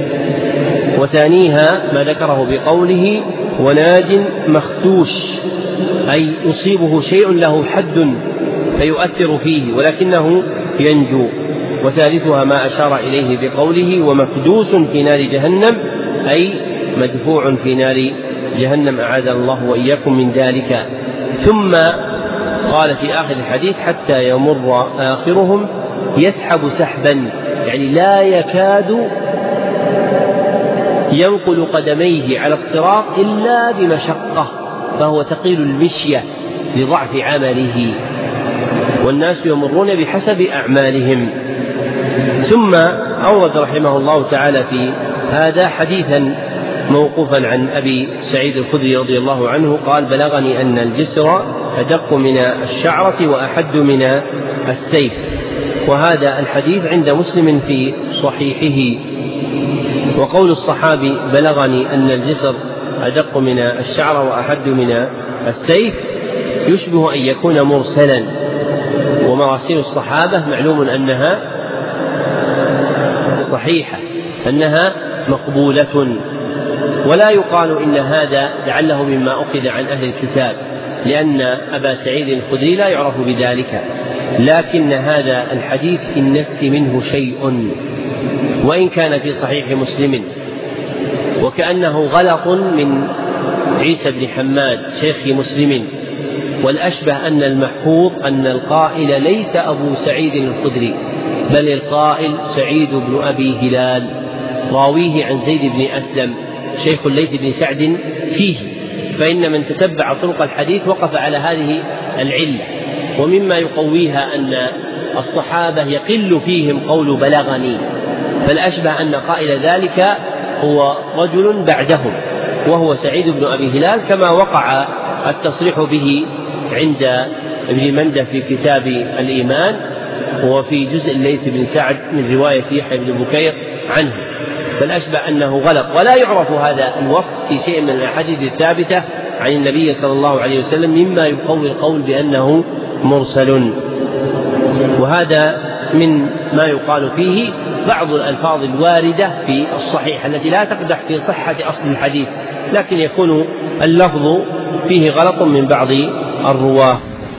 وثانيها ما ذكره بقوله وناج مخدوش أي يصيبه شيء له حد فيؤثر فيه ولكنه ينجو، وثالثها ما أشار إليه بقوله ومكدوس في نار جهنم أي مدفوع في نار جهنم أعاذنا الله وإياكم من ذلك. ثم قال في آخر الحديث حتى يمر آخرهم يسحب سحبا يعني لا يكاد ينقل قدميه على الصراط إلا بمشقة، فهو ثقيل المشية لضعف عمله، والناس يمرون بحسب أعمالهم. ثم أورد رحمه الله تعالى في هذا حديثا موقوفا عن أبي سعيد الخدري رضي الله عنه قال بلغني أن الجسر أدق من الشعرة وأحد من السيف، وهذا الحديث عند مسلم في صحيحه. وقول الصحابي بلغني أن الجسر أدق من الشعر وأحد من السيف يشبه أن يكون مرسلا، ومراسيل الصحابة معلوم أنها صحيحة أنها مقبولة، ولا يقال إن هذا لعله مما أخذ عن أهل الكتاب لأن أبا سعيد الخدري لا يعرف بذلك، لكن هذا الحديث في النفس منه شيء وإن كان في صحيح مسلم، وكأنه غلط من عيسى بن حماد شيخ مسلم، والأشبه أن المحفوظ أن القائل ليس أبو سعيد الخدري بل القائل سعيد بن أبي هلال راويه عن زيد بن أسلم شيخ الليث بن سعد فيه، فإن من تتبع طرق الحديث وقف على هذه العلة. ومما يقويها أن الصحابة يقل فيهم قول بلغني، فالأشبه أن قائل ذلك هو رجل بعدهم وهو سعيد بن أبي هلال، كما وقع التصريح به عند ابن منده في كتاب الإيمان وفي جزء الليث بن سعد من رواية يحيى بن بكير عنه، فالأشبه أنه غلط، ولا يعرف هذا الوصف في شيء من الأحاديث الثابتة عن النبي صلى الله عليه وسلم مما يقوي القول بأنه مرسل. وهذا من ما يقال فيه بعض الألفاظ الواردة في الصحيح التي لا تقدح في صحة أصل الحديث، لكن يكون اللفظ فيه غلط من بعض الرواه.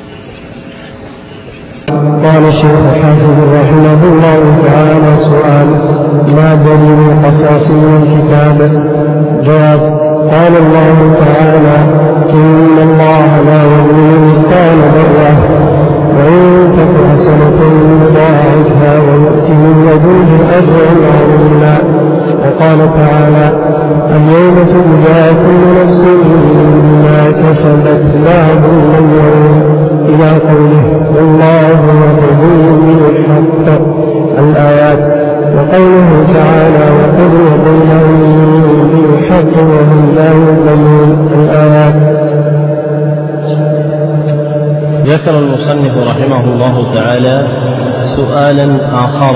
قال الشيخ حافظ رحمه الله تعالى سؤال: ما دليل القصاص من الكتاب؟ جواب: قال الله تعالى: إن الله لا يظلم مثقال ذرة وإن تك حسنة يضاعفها ويؤتي من لدنه أجرا عظيما. وقال تعالى: اليوم تجزى كل نفس بما كسبت لا ظلم اليوم، إلى قوله: والله يقضي بالحق الآيات. وقوله تعالى: وقضي بينهم بالحق وهم لا يظلمون الآيات. ذكر المصنف رحمه الله تعالى سؤالا آخر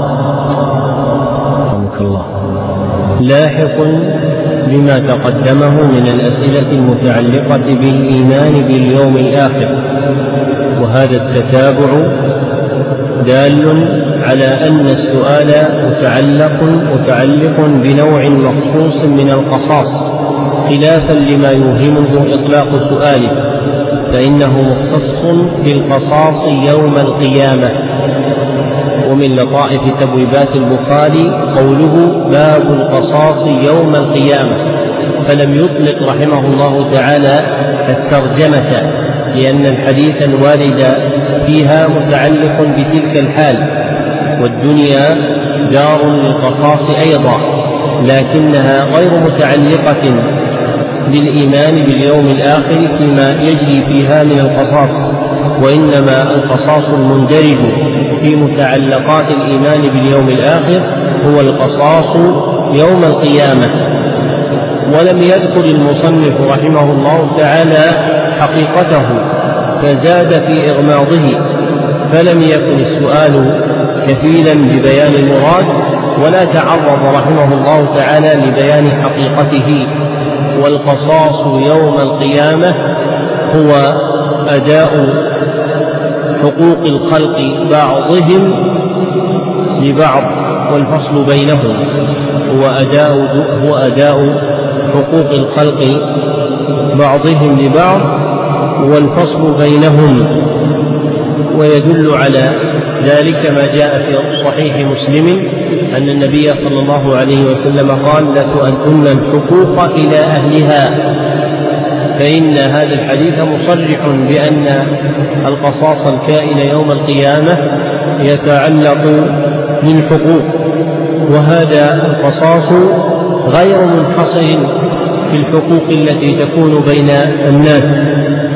رحمك الله لاحق بما تقدمه من الأسئلة المتعلقة بالإيمان باليوم الآخر، وهذا التتابع دال على أن السؤال متعلق متعلق بنوع مخصوص من القصاص، خلافا لما يوهمه إطلاق سؤاله، فإنه مختص بالقصاص يوم القيامة. ومن لطائف تبويبات البخاري قوله باب القصاص يوم القيامة، فلم يطلق رحمه الله تعالى الترجمة، لأن الحديث الوارد فيها متعلق بتلك الحال، والدنيا دار للقصاص أيضا، لكنها غير متعلقة بالإيمان باليوم الآخر فيما يجري فيها من القصاص، وإنما القصاص المندرج في متعلقات الإيمان باليوم الآخر هو القصاص يوم القيامة. ولم يذكر المصنف رحمه الله تعالى حقيقته فزاد في إغماضه، فلم يكن السؤال كفيلا ببيان المراد، ولا تعرض رحمه الله تعالى لبيان حقيقته. والقصاص يوم القيامة هو أداء حقوق الخلق بعضهم لبعض والفصل بينهم، هو أداء, هو أداء حقوق الخلق بعضهم لبعض والفصل بينهم. ويدل على ذلك ما جاء في صحيح مسلم أن النبي صلى الله عليه وسلم قال: لتؤدن الحقوق إلى أهلها، فإن هذا الحديث مصرح بأن القصاص الكائن يوم القيامة يتعلق بالحقوق، وهذا القصاص غير منحصر في الحقوق التي تكون بين الناس،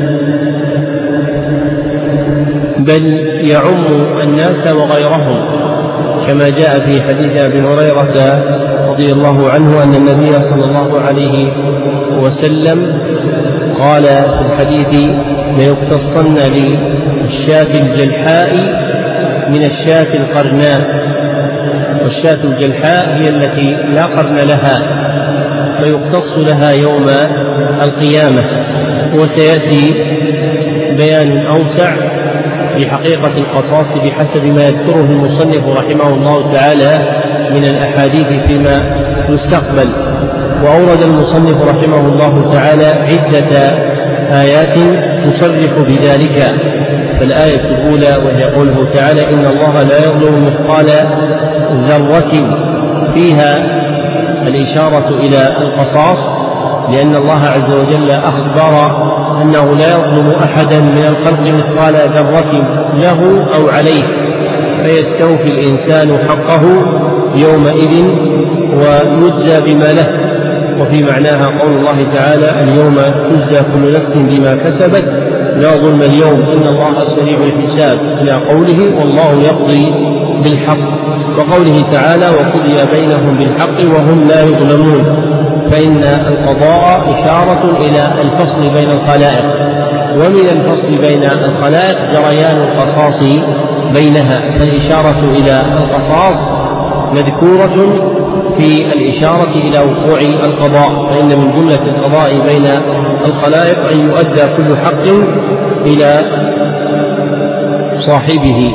بل يعم الناس وغيرهم، كما جاء في حديث أبي هريرة رضي الله عنه أن النبي صلى الله عليه وسلم قال في الحديث: ليقتصن للشاة الجلحاء من الشاة القرناء، والشاة الجلحاء هي التي لا قرن لها، فيقتص لها يوم القيامة. وسيأتي بيان أوسع في حقيقة القصاص بحسب ما يذكره المصنف رحمه الله تعالى من الأحاديث فيما يستقبل. وأورد المصنف رحمه الله تعالى عدة آيات تصرح بذلك. فالآية الأولى وهي قوله تعالى: إن الله لا يظلم مثقال ذرة، فيها الإشارة إلى القصاص، لأن الله عز وجل أخبر أنه لا يظلم أحدا من الخلق مثقال ذرة له أو عليه، فيستوفي الإنسان حقه يومئذ ويجزى بما له. وفي معناها قول الله تعالى: اليوم تجزى كل نفس بما كسبت لا ظلم اليوم إن الله سريع الحساب، إلى قوله: والله يقضي بالحق، وقوله تعالى: وقضي بينهم بالحق وهم لا يظلمون. فإن القضاء إشارة إلى الفصل بين الخلائق، ومن الفصل بين الخلائق جريان القصاص بينها، فالإشارة إلى القصاص مذكورة في الإشارة إلى وقوع القضاء، فإن من جملة القضاء بين الخلائق أن يؤدى كل حق إلى صاحبه.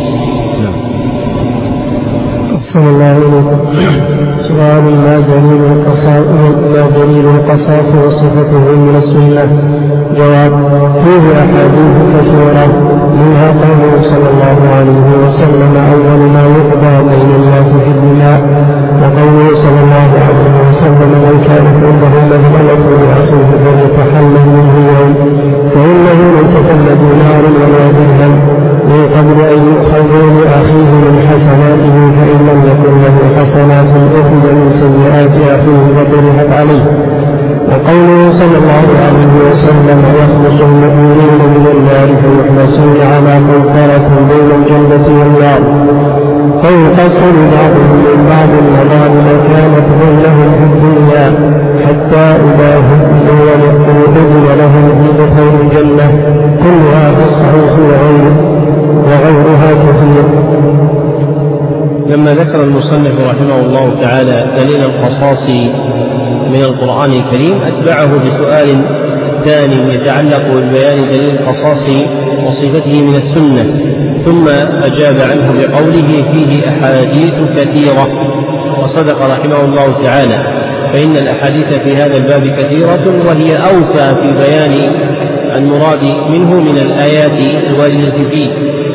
صلى الله عليه وسلم. سؤال: ما دليل القصاص ما دليل القصاص وصفته من السنة؟ جواب: فيه أحاديث كثيرة، منها قوله صلى الله عليه وسلم: أول ما يقضى بين الناس في الدماء، وقوله صلى الله عليه وسلم: من كانت عنده مذمة لأخيه فليتحلل منه اليوم، فإنه ليس كل دينار ولا درهم من قبل أن يؤخذ لأخيه من حسناته، فإن لم يكن له حسنات أخذ من سيئات أخيه وطرحت عليه. وقوله صلى الله عليه وسلم: يخلص المؤمنين من النار فيحبسون على قنطرة بين الجنة والنار، فينقص لبعضهم من بعض المظالم كانت بينهم في الدنيا، حتى إذا هدوا وأذن لهم بدخول الجنة. كلها في الصحيح وغيرها كثير. لما ذكر المصنف رحمه الله تعالى دليل القصاص من القرآن الكريم، أتبعه بسؤال ثاني يتعلق ببيان دليل القصاص وصفته من السنة، ثم أجاب عنه بقوله: فيه أحاديث كثيرة. وصدق رحمه الله تعالى، فإن الأحاديث في هذا الباب كثيرة، وهي أوفى في بيان المراد منه من الآيات الواردة فيه،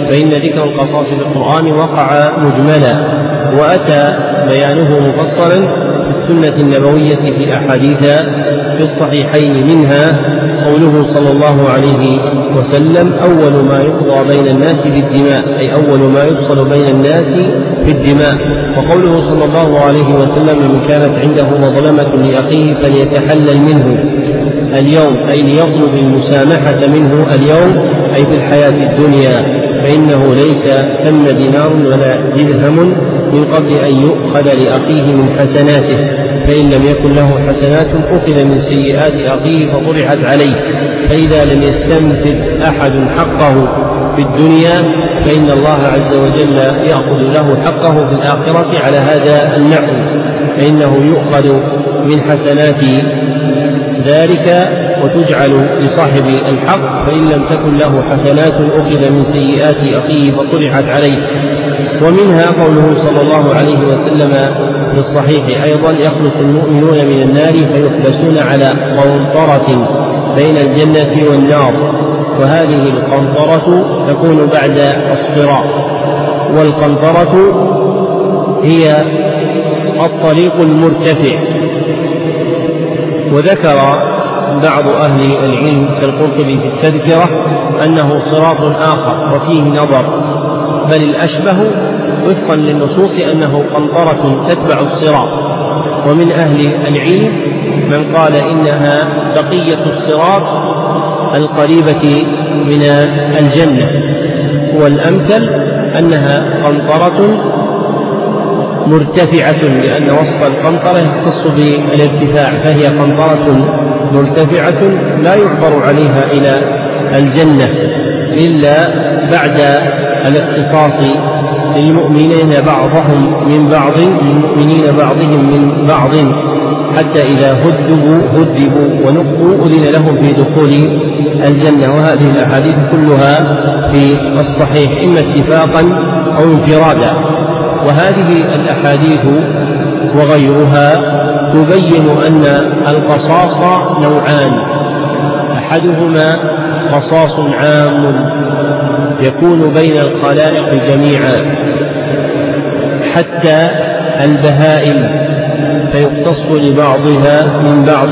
فإن ذكر القصاص في القرآن وقع مجملا، وأتى بيانه مفصلا في السنة النبوية في أحاديث في الصحيحين، منها قوله صلى الله عليه وسلم: أول ما يقضى بين الناس بالدماء، أي أول ما يفصل بين الناس في الدماء. وقوله صلى الله عليه وسلم: من كانت عنده مظلمة لأخيه فليتحلل منه اليوم، أي ليطلب المسامحة منه اليوم، أي في الحياة الدنيا، فإنه ليس ثم دينار ولا درهم من قبل أن يؤخذ لأخيه من حسناته، فإن لم يكن له حسنات أخذ من سيئات أخيه فطرحت عليه. فإذا لم يستنفذ أحد حقه في الدنيا فإن الله عز وجل يأخذ له حقه في الآخرة على هذا النحو، فإنه يؤخذ من حسنات ذلك وتجعل لصاحب الحق، فإن لم تكن له حسنات أخذ من سيئات أخيه فطرحت عليه. ومنها قوله صلى الله عليه وسلم في الصحيح أيضا: يخلص المؤمنون من النار فيحبسون على قنطرة بين الجنة والنار، وهذه القنطرة تكون بعد الصراط. والقنطرة هي الطريق المرتفع. وذكر بعض أهل العلم كالقرطبي في التذكرة أنه صراط آخر وفيه نظر، بل الأشبه وفقا للنصوص أنه قنطرة تتبع الصراط. ومن أهل العلم من قال إنها بقية الصراط القريبة من الجنة، والأمثل أنها قنطرة مرتفعة، لأن وصف القنطرة يختص بالارتفاع، فهي قنطرة مرتفعة لا يعبر عليها إلى الجنة إلا بعد الاختصاص للمؤمنين بعضهم من بعض للمؤمنين بعضهم من بعض، حتى إذا هذبوا هذبوا ونقوا أذن لهم في دخول الجنة. وهذه الأحاديث كلها في الصحيح إما اتفاقا أو انفرادا. وهذه الأحاديث وغيرها تبين أن القصاص نوعان: أحدهما قصاص عام يكون بين الخلائق جميعا حتى البهائم، فيقتص لبعضها من بعض،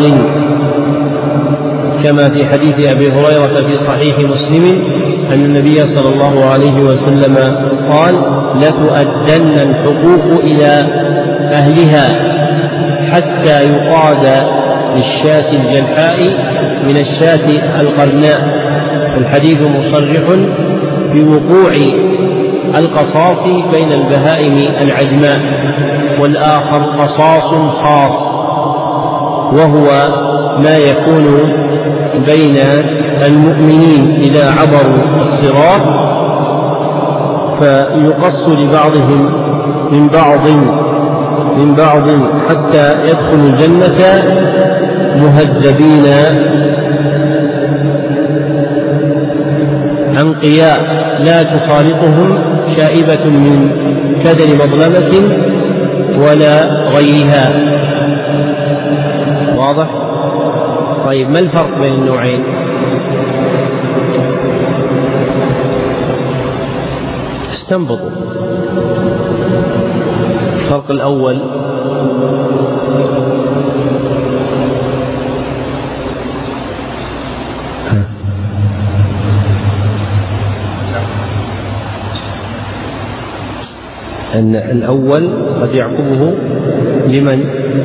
كما في حديث أبي هريرة في صحيح مسلم أن النبي صلى الله عليه وسلم قال: لتؤدن الحقوق إلى أهلها حتى يقاد للشاة الجلحاء من الشاة القرناء. الحديث مصرح بوقوع القصاص بين البهائم العجماء. والآخر قصاص خاص، وهو ما يكون بين المؤمنين إذا عبروا الصراط فيقص لبعضهم من بعض من بعض حتى يدخلوا الجنة مهذبين أنقياء لا تخالطهم شائبة من كدر مظلمة ولا غيرها. واضح؟ طيب، ما الفرق بين النوعين؟ استنبطوا. الفرق الأول أن الأول قد يعقبه لمن؟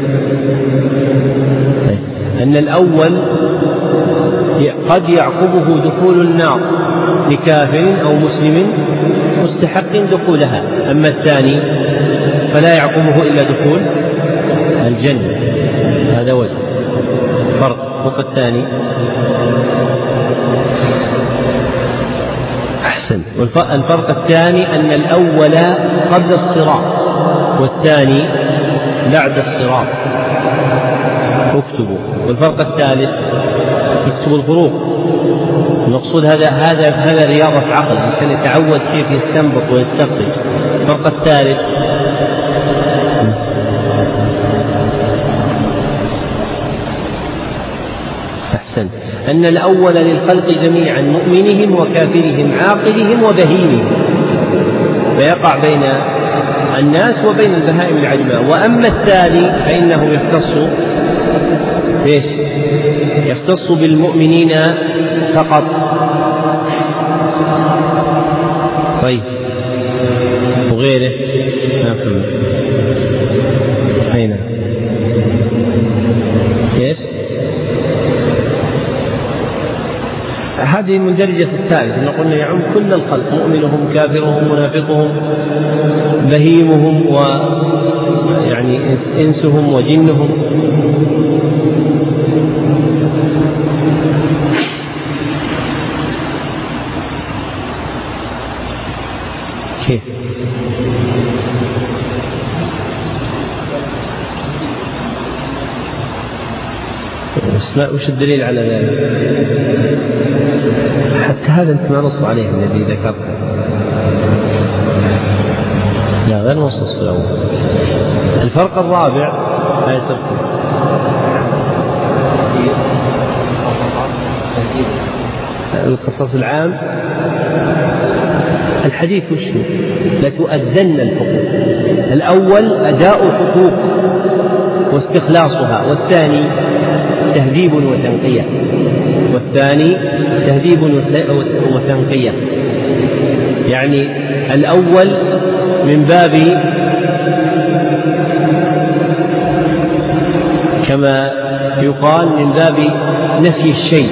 أن الأول قد يعقبه دخول النار لكافر أو مسلم مستحق دخولها، أما الثاني فلا يعقبه إلا دخول الجنة. هذا وجه فرق. والثاني أحسن. والفرق الثاني أن الأول قبل الصراط والثاني بعد الصراط. اكتبوا. والفرق الثالث اكتبوا الفروق. المقصود هذا هذا هذا رياضة عقل، الإنسان يتعود كيف يستنبط ويستخرج. الفرق الثالث أحسن. أن الأول للخلق جميعا مؤمنهم وكافرهم عاقلهم وبهيمهم، فيقع بين الناس وبين البهائم العجماء. وأما الثاني فإنه يختص بإيش؟ يختص بالمؤمنين فقط. طيب وغيره ما فهمت. أين ايش؟ هذه مندرجة في الثالث، إن قلنا يعم كل الخلق، مؤمنهم كافرهم منافقهم بهيمهم ويعني إنسهم وجنهم. كيف؟ وش الدليل على ذلك؟ حتى هذا أنت ما نص عليه الذي ذكرته. لا غير نص الأول. الفرق الرابع آية الكرسي. القصص العام الحديث وش هو؟ لتؤدن الحقوق. الأول أداء الحقوق واستخلاصها، والثاني تهذيب وتنقية، والثاني تهذيب وتنقية. يعني الأول من باب كما يقال من باب نفي الشيء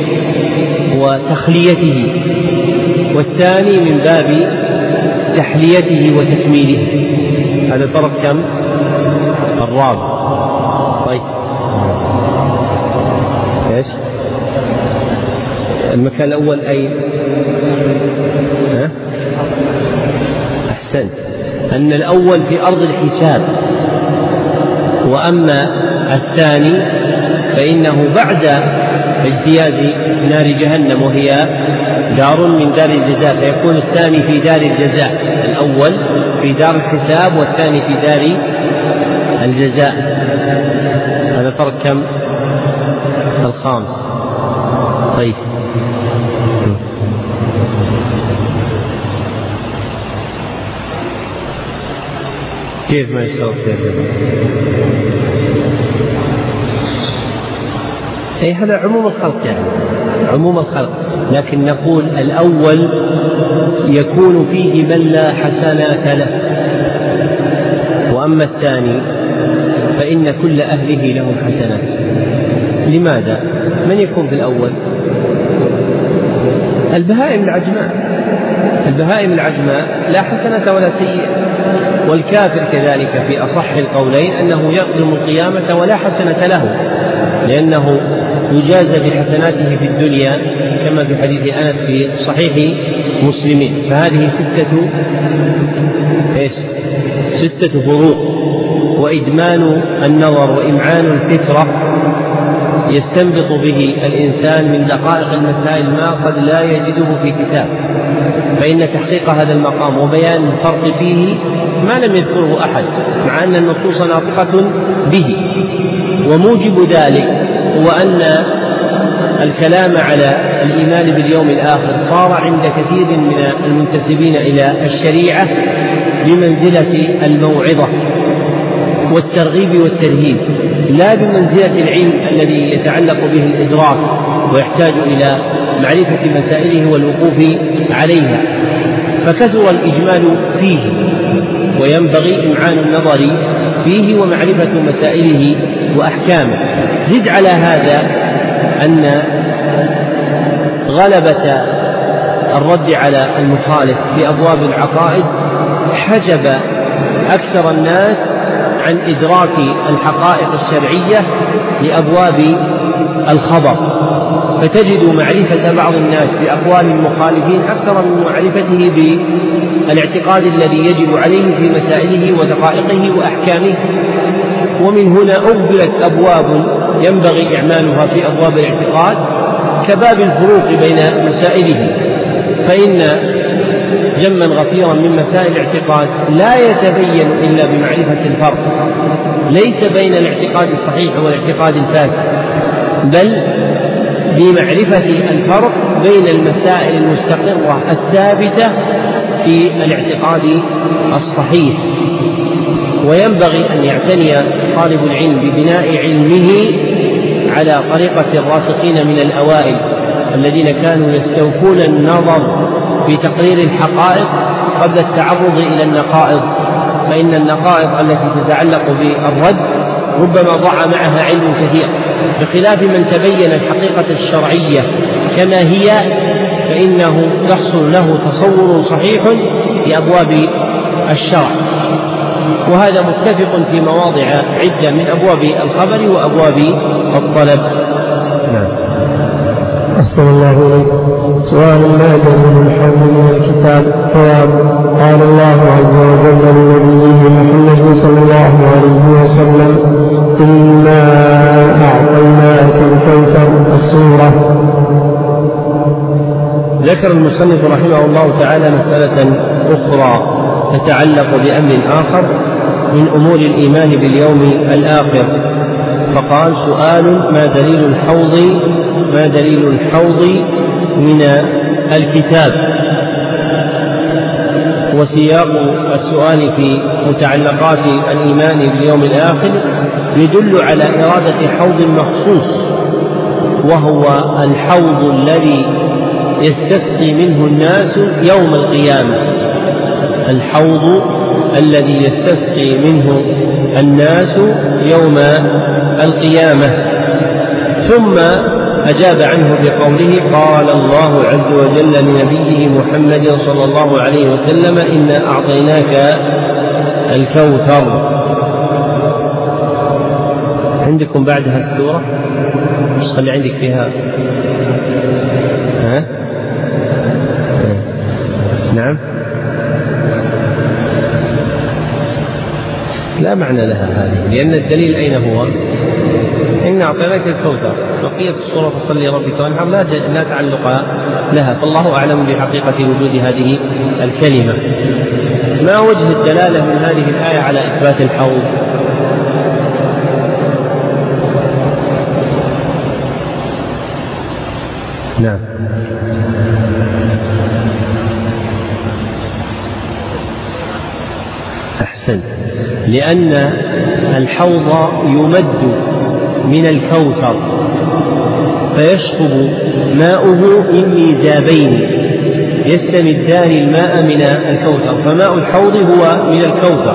وتخليته، والثاني من باب تحليته وتكميله. هذا الفرق كم؟ الرابع. طيب ايش المكان الأول أين؟ ها؟ أحسنت. أن الأول في أرض الحساب، وأما الثاني فإنه بعد اجتياز نار جهنم وهي دار من دار الجزاء، فيكون الثاني في دار الجزاء، الأول في دار الحساب والثاني في دار الجزاء. هذا فرق كم؟ الخامس. طيب كيف ما يشترط كيف؟ أي هذا عموم الخلق، يعني عموم الخلق، لكن نقول الأول يكون فيه من لا حسنات له، وأما الثاني فإن كل أهله لهم حسنات. لماذا؟ من يكون في الأول؟ البهائم العجماء، البهائم العجماء لا حسنة ولا سيئة. والكافر كذلك في أصح القولين أنه يقدم القيامة ولا حسنة له، لأنه يجازى بحسناته في الدنيا كما في حديث أنس في صحيح مسلمين. فهذه ستة إيش؟ ستة فروق. وإدمان النظر وإمعان الفكرة يستنبط به الإنسان من دقائق المسائل ما قد لا يجده في كتاب، فإن تحقيق هذا المقام وبيان الفرق فيه ما لم يذكره أحد، مع أن النصوص ناطقة به. وموجب ذلك هو أن الكلام على الإيمان باليوم الآخر صار عند كثير من المنتسبين إلى الشريعة بمنزلة الموعظة والترغيب والترهيب، لا بمنزلة العلم الذي يتعلق به الإدراك ويحتاج إلى معرفة مسائله والوقوف عليها. فكثر الإجمال فيه، وينبغي إمعان النظر فيه ومعرفة مسائله وأحكامه. زد على هذا أن غلبة الرد على المخالف في أبواب العقائد حجب أكثر الناس عن إدراك الحقائق الشرعية لأبواب الخبر، فتجد معرفة بعض الناس بأقوال المخالفين أكثر من معرفته بالاعتقاد الذي يجب عليه في مسائله ودقائقه وأحكامه. ومن هنا أغفلت أبواب ينبغي إعمالها في أبواب الاعتقاد كباب الفروق بين مسائله، فإن جما غفيرا من مسائل الاعتقاد لا يتبين إلا بمعرفة الفرق ليس بين الاعتقاد الصحيح والاعتقاد الفاسد، بل بمعرفة الفرق بين المسائل المستقرة الثابتة في الاعتقاد الصحيح. وينبغي أن يعتني طالب العلم ببناء علمه على طريقة الراسخين من الأوائل الذين كانوا يستوفون النظر في تقرير الحقائق قبل التعرض إلى النقائض، فإن النقائض التي تتعلق بالرد ربما ضاع معها علم كثير، بخلاف من تبين الحقيقة الشرعية كما هي فإنه يحصل له تصور صحيح لأبواب الشرع، وهذا متفق في مواضع عدة من أبواب الخبر وأبواب الطلب. نعم. أحسن الله إليك. سؤال ما دليل الحمد من الكتاب؟ جواب: قال الله عز وجل لنبيه محمد صلى الله عليه وسلم: إنا أعطيناك الكوثر. السورة. ذكر المصنف رحمه الله تعالى مسألة أخرى تتعلق بأمر آخر من أمور الإيمان باليوم الآخر، فقال: سؤال ما دليل الحوض ما دليل الحوض من الكتاب. وسياق السؤال في متعلقات الإيمان باليوم الآخر يدل على إرادة حوض مخصوص، وهو الحوض الذي يستسقي منه الناس يوم القيامة، الحوض الذي يستسقي منه الناس يوم القيامة. ثم أجاب عنه بقوله: قال الله عز وجل لنبيه محمد صلى الله عليه وسلم: إنا أعطيناك الكوثر. عندكم بعدها السورة؟ مش خلي عندك فيها ها؟ نعم. لا معنى لها هذه، لأن الدليل أين هو؟ إن أعطيناك الكوثر، بقية السورة فصل لربك وانحر لا تعلق لها، فالله أعلم بحقيقة وجود هذه الكلمة. ما وجه الدلالة من هذه الآية على إثبات الحوض؟ نعم. أحسن. لأن الحوض يمد من الكوثر فيشرب ماؤه من ميزابين يستمدان الماء من الكوثر، فماء الحوض هو من الكوثر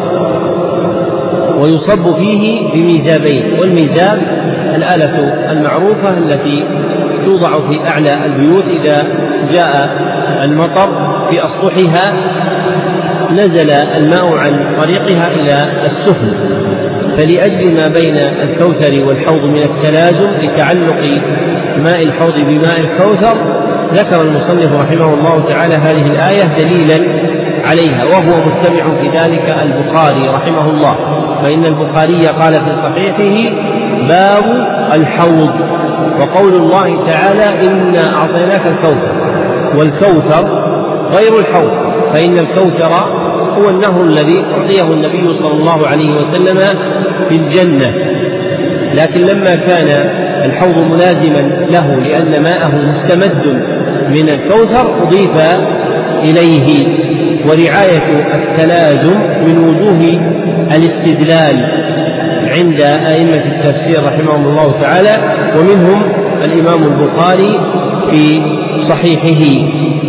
ويصب فيه بميزابين، والميزاب الآلة المعروفة التي توضع في أعلى البيوت إذا جاء المطر في أسطحها نزل الماء عن طريقها إلى السفل، فلأجل ما بين الكوثر والحوض من التلازم لتعلق ماء الحوض بماء الكوثر ذكر المصنف رحمه الله تعالى هذه الآية دليلا عليها، وهو مجتمع في ذلك البخاري رحمه الله، فإن البخاري قال في صحيحه: باب الحوض. وقول الله تعالى: إنا أعطيناك الكوثر، والكوثر غير الحوض، فإن الكوثر هو النهر الذي أعطيه النبي صلى الله عليه وسلم في الجنة، لكن لما كان الحوض ملازما له لأن ماءه مستمد من الكوثر أضيف إليه. ورعاية التلازم من وجوه الاستدلال عند أئمة التفسير رحمهم الله تعالى، ومنهم الإمام البخاري في صحيحه.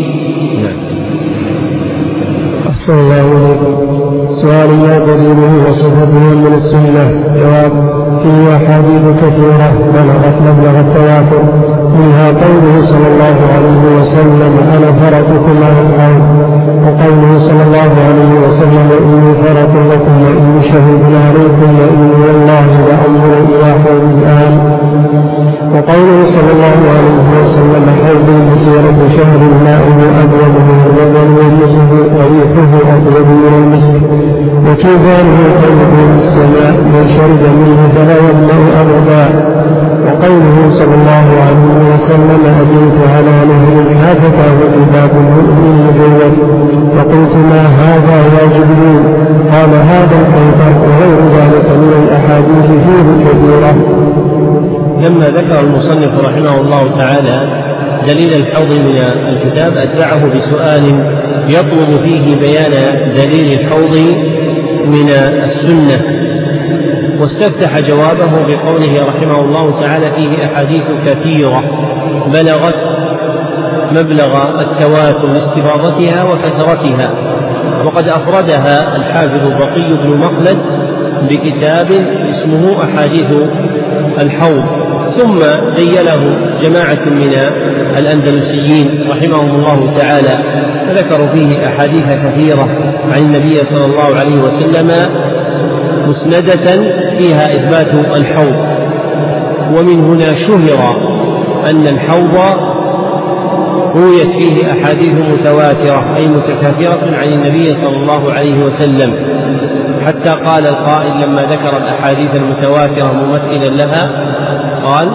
أحسن الله إليكم. سؤال ما دليله وصفته من السنة؟ جواب: فيه أحاديث كثيرة بلغت مبلغ التواتر، منها قوله صلى الله عليه وسلم: أنا فرطكم على الحوض، وقوله صلى الله عليه وسلم: إني فرط لكم وإني شهيد عليكم وإني والله لأنظر إلى حوض الآن، وقوله صلى الله عليه وسلم: حوض مسيرة شهر ماؤه أبيض من اللبن وريحه أطيب من المسك، وكيزانه طيب من السماء، من شرب منه فلا يظمأ أبدا. وقوله صلى الله عليه وسلم: أجرت على نهر حافته بباب المؤمن مجود، وقلت: ما هذا يا جبريل؟ قال: هذا الكوثر، وغير ذلك من الأحاديث فيه كثيرة. لما ذكر المصنف رحمه الله تعالى دليل الحوض من الكتاب أتبعه بسؤال يطلب فيه بيان دليل الحوض من السنة، واستفتح جوابه بقوله رحمه الله تعالى فيه أحاديث كثيرة بلغت مبلغ التواتر لاستفاضتها وكثرتها، وقد أفردها الحافظ بقي بن مخلد بكتاب اسمه أحاديث الحوض، ثم ذيله جماعة من الأندلسيين رحمهم الله تعالى فذكروا فيه أحاديث كثيرة عن النبي صلى الله عليه وسلم مسندة فيها إثبات الحوض. ومن هنا شهر أن الحوض رويت فيه أحاديث متواترة أي متكاثرة عن النبي صلى الله عليه وسلم، حتى قال القائل لما ذكر الأحاديث المتواترة ممثلا لها قال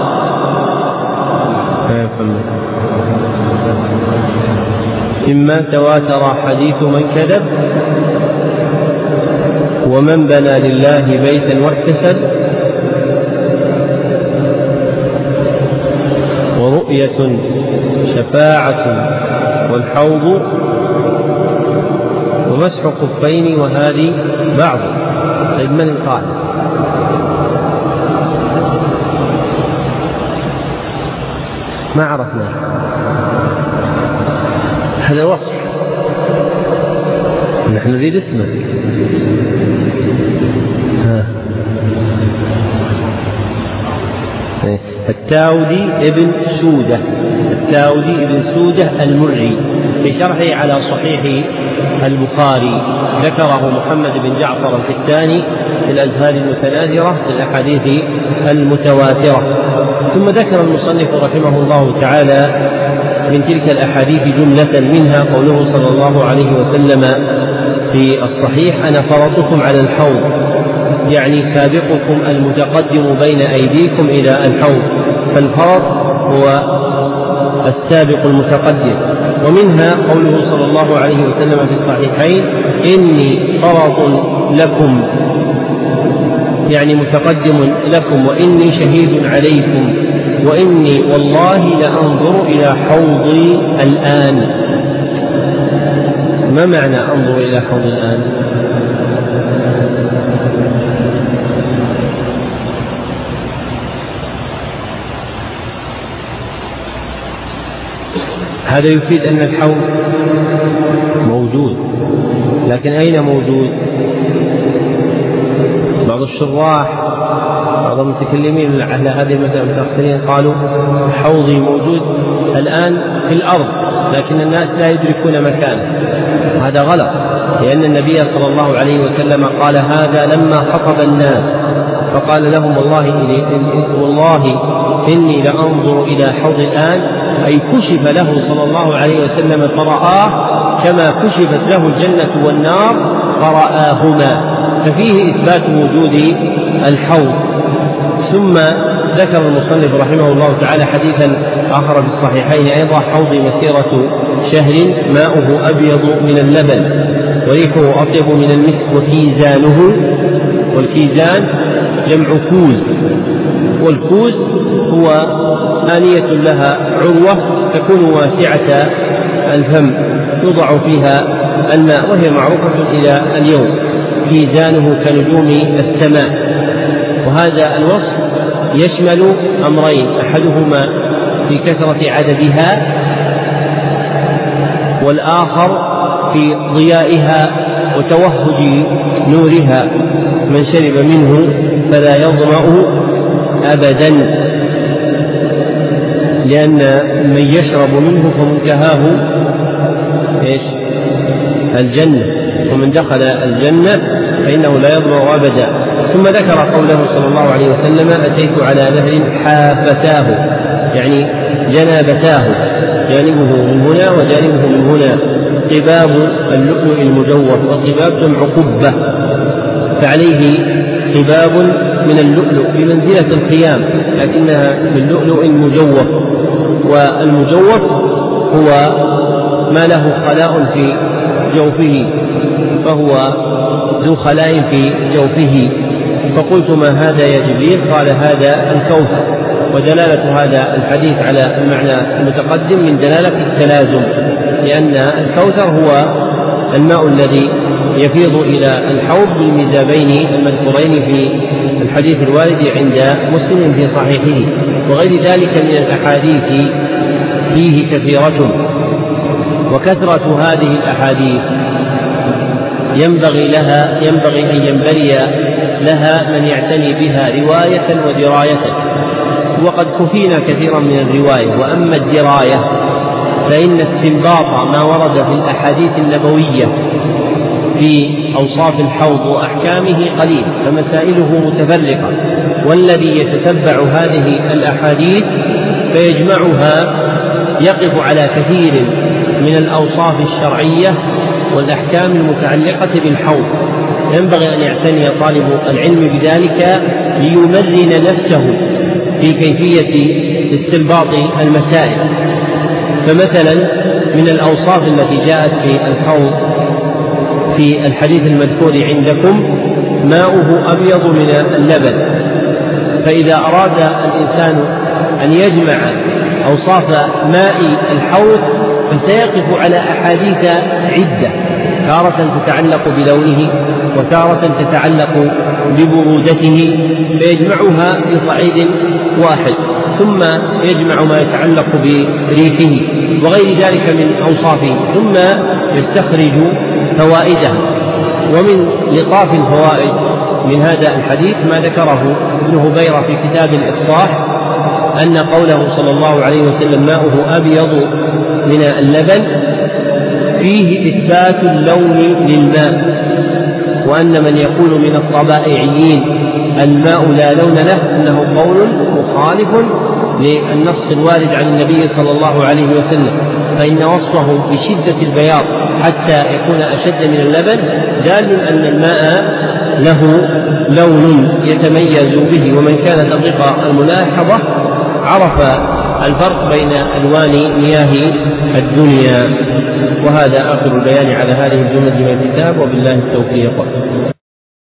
إما تواتر حديث من كذب ومن بنى لله بيتا واحتسب ورؤية شفاعة والحوض ومسح خفين وهذه بعض. طيب من القائل؟ ما عرفنا هذا وصف، نحن نريد اسمه. ها. التاودي ابن سودة التاودي ابن سودة المري في شرحه على صحيح البخاري ذكره محمد بن جعفر الحتاني في الأزهار المتناثرة في الأحاديث المتواترة. ثم ذكر المصنف رحمه الله تعالى من تلك الأحاديث جملة منها قوله صلى الله عليه وسلم في الصحيح أنا فرطكم على الحوض، يعني سابقكم المتقدم بين أيديكم إلى الحوض، فالفرط هو السابق المتقدم. ومنها قوله صلى الله عليه وسلم في الصحيحين إني فرط لكم، يعني متقدم لكم، وإني شهيد عليكم، وإني والله لأنظر إلى حوضي الآن. ما معنى أنظر إلى حوض الآن؟ هذا يفيد أن الحوض موجود، لكن أين موجود؟ بعض الشراح بعض المتكلمين على هذه المسألة المتأخرين قالوا حوضي موجود الآن في الأرض لكن الناس لا يدركون مكانه، وهذا غلط، لأن النبي صلى الله عليه وسلم قال هذا لما خطب الناس فقال لهم والله, والله إني لأنظر إلى حوض الآن، أي كشف له صلى الله عليه وسلم فرآه كما كشفت له الجنة والنار فرآهما، ففيه إثبات وجود الحوض. ثم ذكر المصنف رحمه الله تعالى حديثا آخر في الصحيحين أيضا حوض مسيرة شهر ماؤه أبيض من اللبن وريحه أطيب من المسك وكيزانه، والكيزان جمع كوز، والكوز هو آنية لها عروة تكون واسعة الفم يوضع فيها الماء وهي معروفة إلى اليوم، كيزانه كنجوم السماء. وهذا الوصف يشمل أمرين، أحدهما في كثرة عددها والآخر في ضيائها وتوهج نورها، من شرب منه فلا يظمأ أبدا، لأن من يشرب منه فمنتهاه إيش؟ الجنة، ومن دخل الجنة فإنه لا يظمأ أبدا. ثم ذكر قوله صلى الله عليه وسلم أتيت على نهر حافتاه، يعني جنابتاه، جانبه من هنا وجانبه من هنا، قباب اللؤلؤ المجوف، والقباب جمع قبة، فعليه قباب من اللؤلؤ بمنزلة الخيام لكنها من لؤلؤ مجوف، والمجوف هو ما له خلاء في جوفه، فهو ذو خلاء في جوفه، فقلت ما هذا يا جبريل؟ قال هذا الكوثر. ودلالة هذا الحديث على المعنى المتقدم من دلالة التلازم، لأن الكوثر هو الماء الذي يفيض إلى الحوض بالميزابين المذكورين في الحديث الوارد عند مسلم في صحيحه. وغير ذلك من الأحاديث فيه كثيرة، وكثرة هذه الأحاديث ينبغي لها ينبغي أن ينبري لها من يعتني بها رواية ودراية، وقد كفينا كثيرا من الرواية. وأما الدراية فإن استنباط ما ورد في الأحاديث النبوية في أوصاف الحوض وأحكامه قليل، فمسائله متفرقة، والذي يتتبع هذه الأحاديث فيجمعها يقف على كثير من الأوصاف الشرعية والأحكام المتعلقة بالحوض. ينبغي أن يعتني طالب العلم بذلك ليمرن نفسه في كيفية استنباط المسائل. فمثلا من الأوصاف التي جاءت في الحوض في الحديث المذكور عندكم ماؤه أبيض من اللبن، فإذا أراد الإنسان أن يجمع أوصاف ماء الحوض فسيقف على أحاديث عدة، تارة تتعلق بلونه وتارة تتعلق ببرودته، فيجمعها في صعيد واحد، ثم يجمع ما يتعلق بريحه وغير ذلك من أوصافه، ثم يستخرج فوائده. ومن لطاف الفوائد من هذا الحديث ما ذكره ابن هبيرة في كتاب الإفصاح أن قوله صلى الله عليه وسلم ماؤه أبيض من اللبن فيه إثبات اللون للماء، وأن من يقول من الطبائعيين الماء لا لون له أنه قول مخالف للنص الوارد عن النبي صلى الله عليه وسلم، فإن وصفه بشدة البياض حتى يكون أشد من اللبن دال أن الماء له لون يتميز به، ومن كان دقيق الملاحظة عرف الفرق بين ألوان مياه الدنيا. وهذا آخر البيان على هذه الجملة من الكتاب، وبالله التوفيق.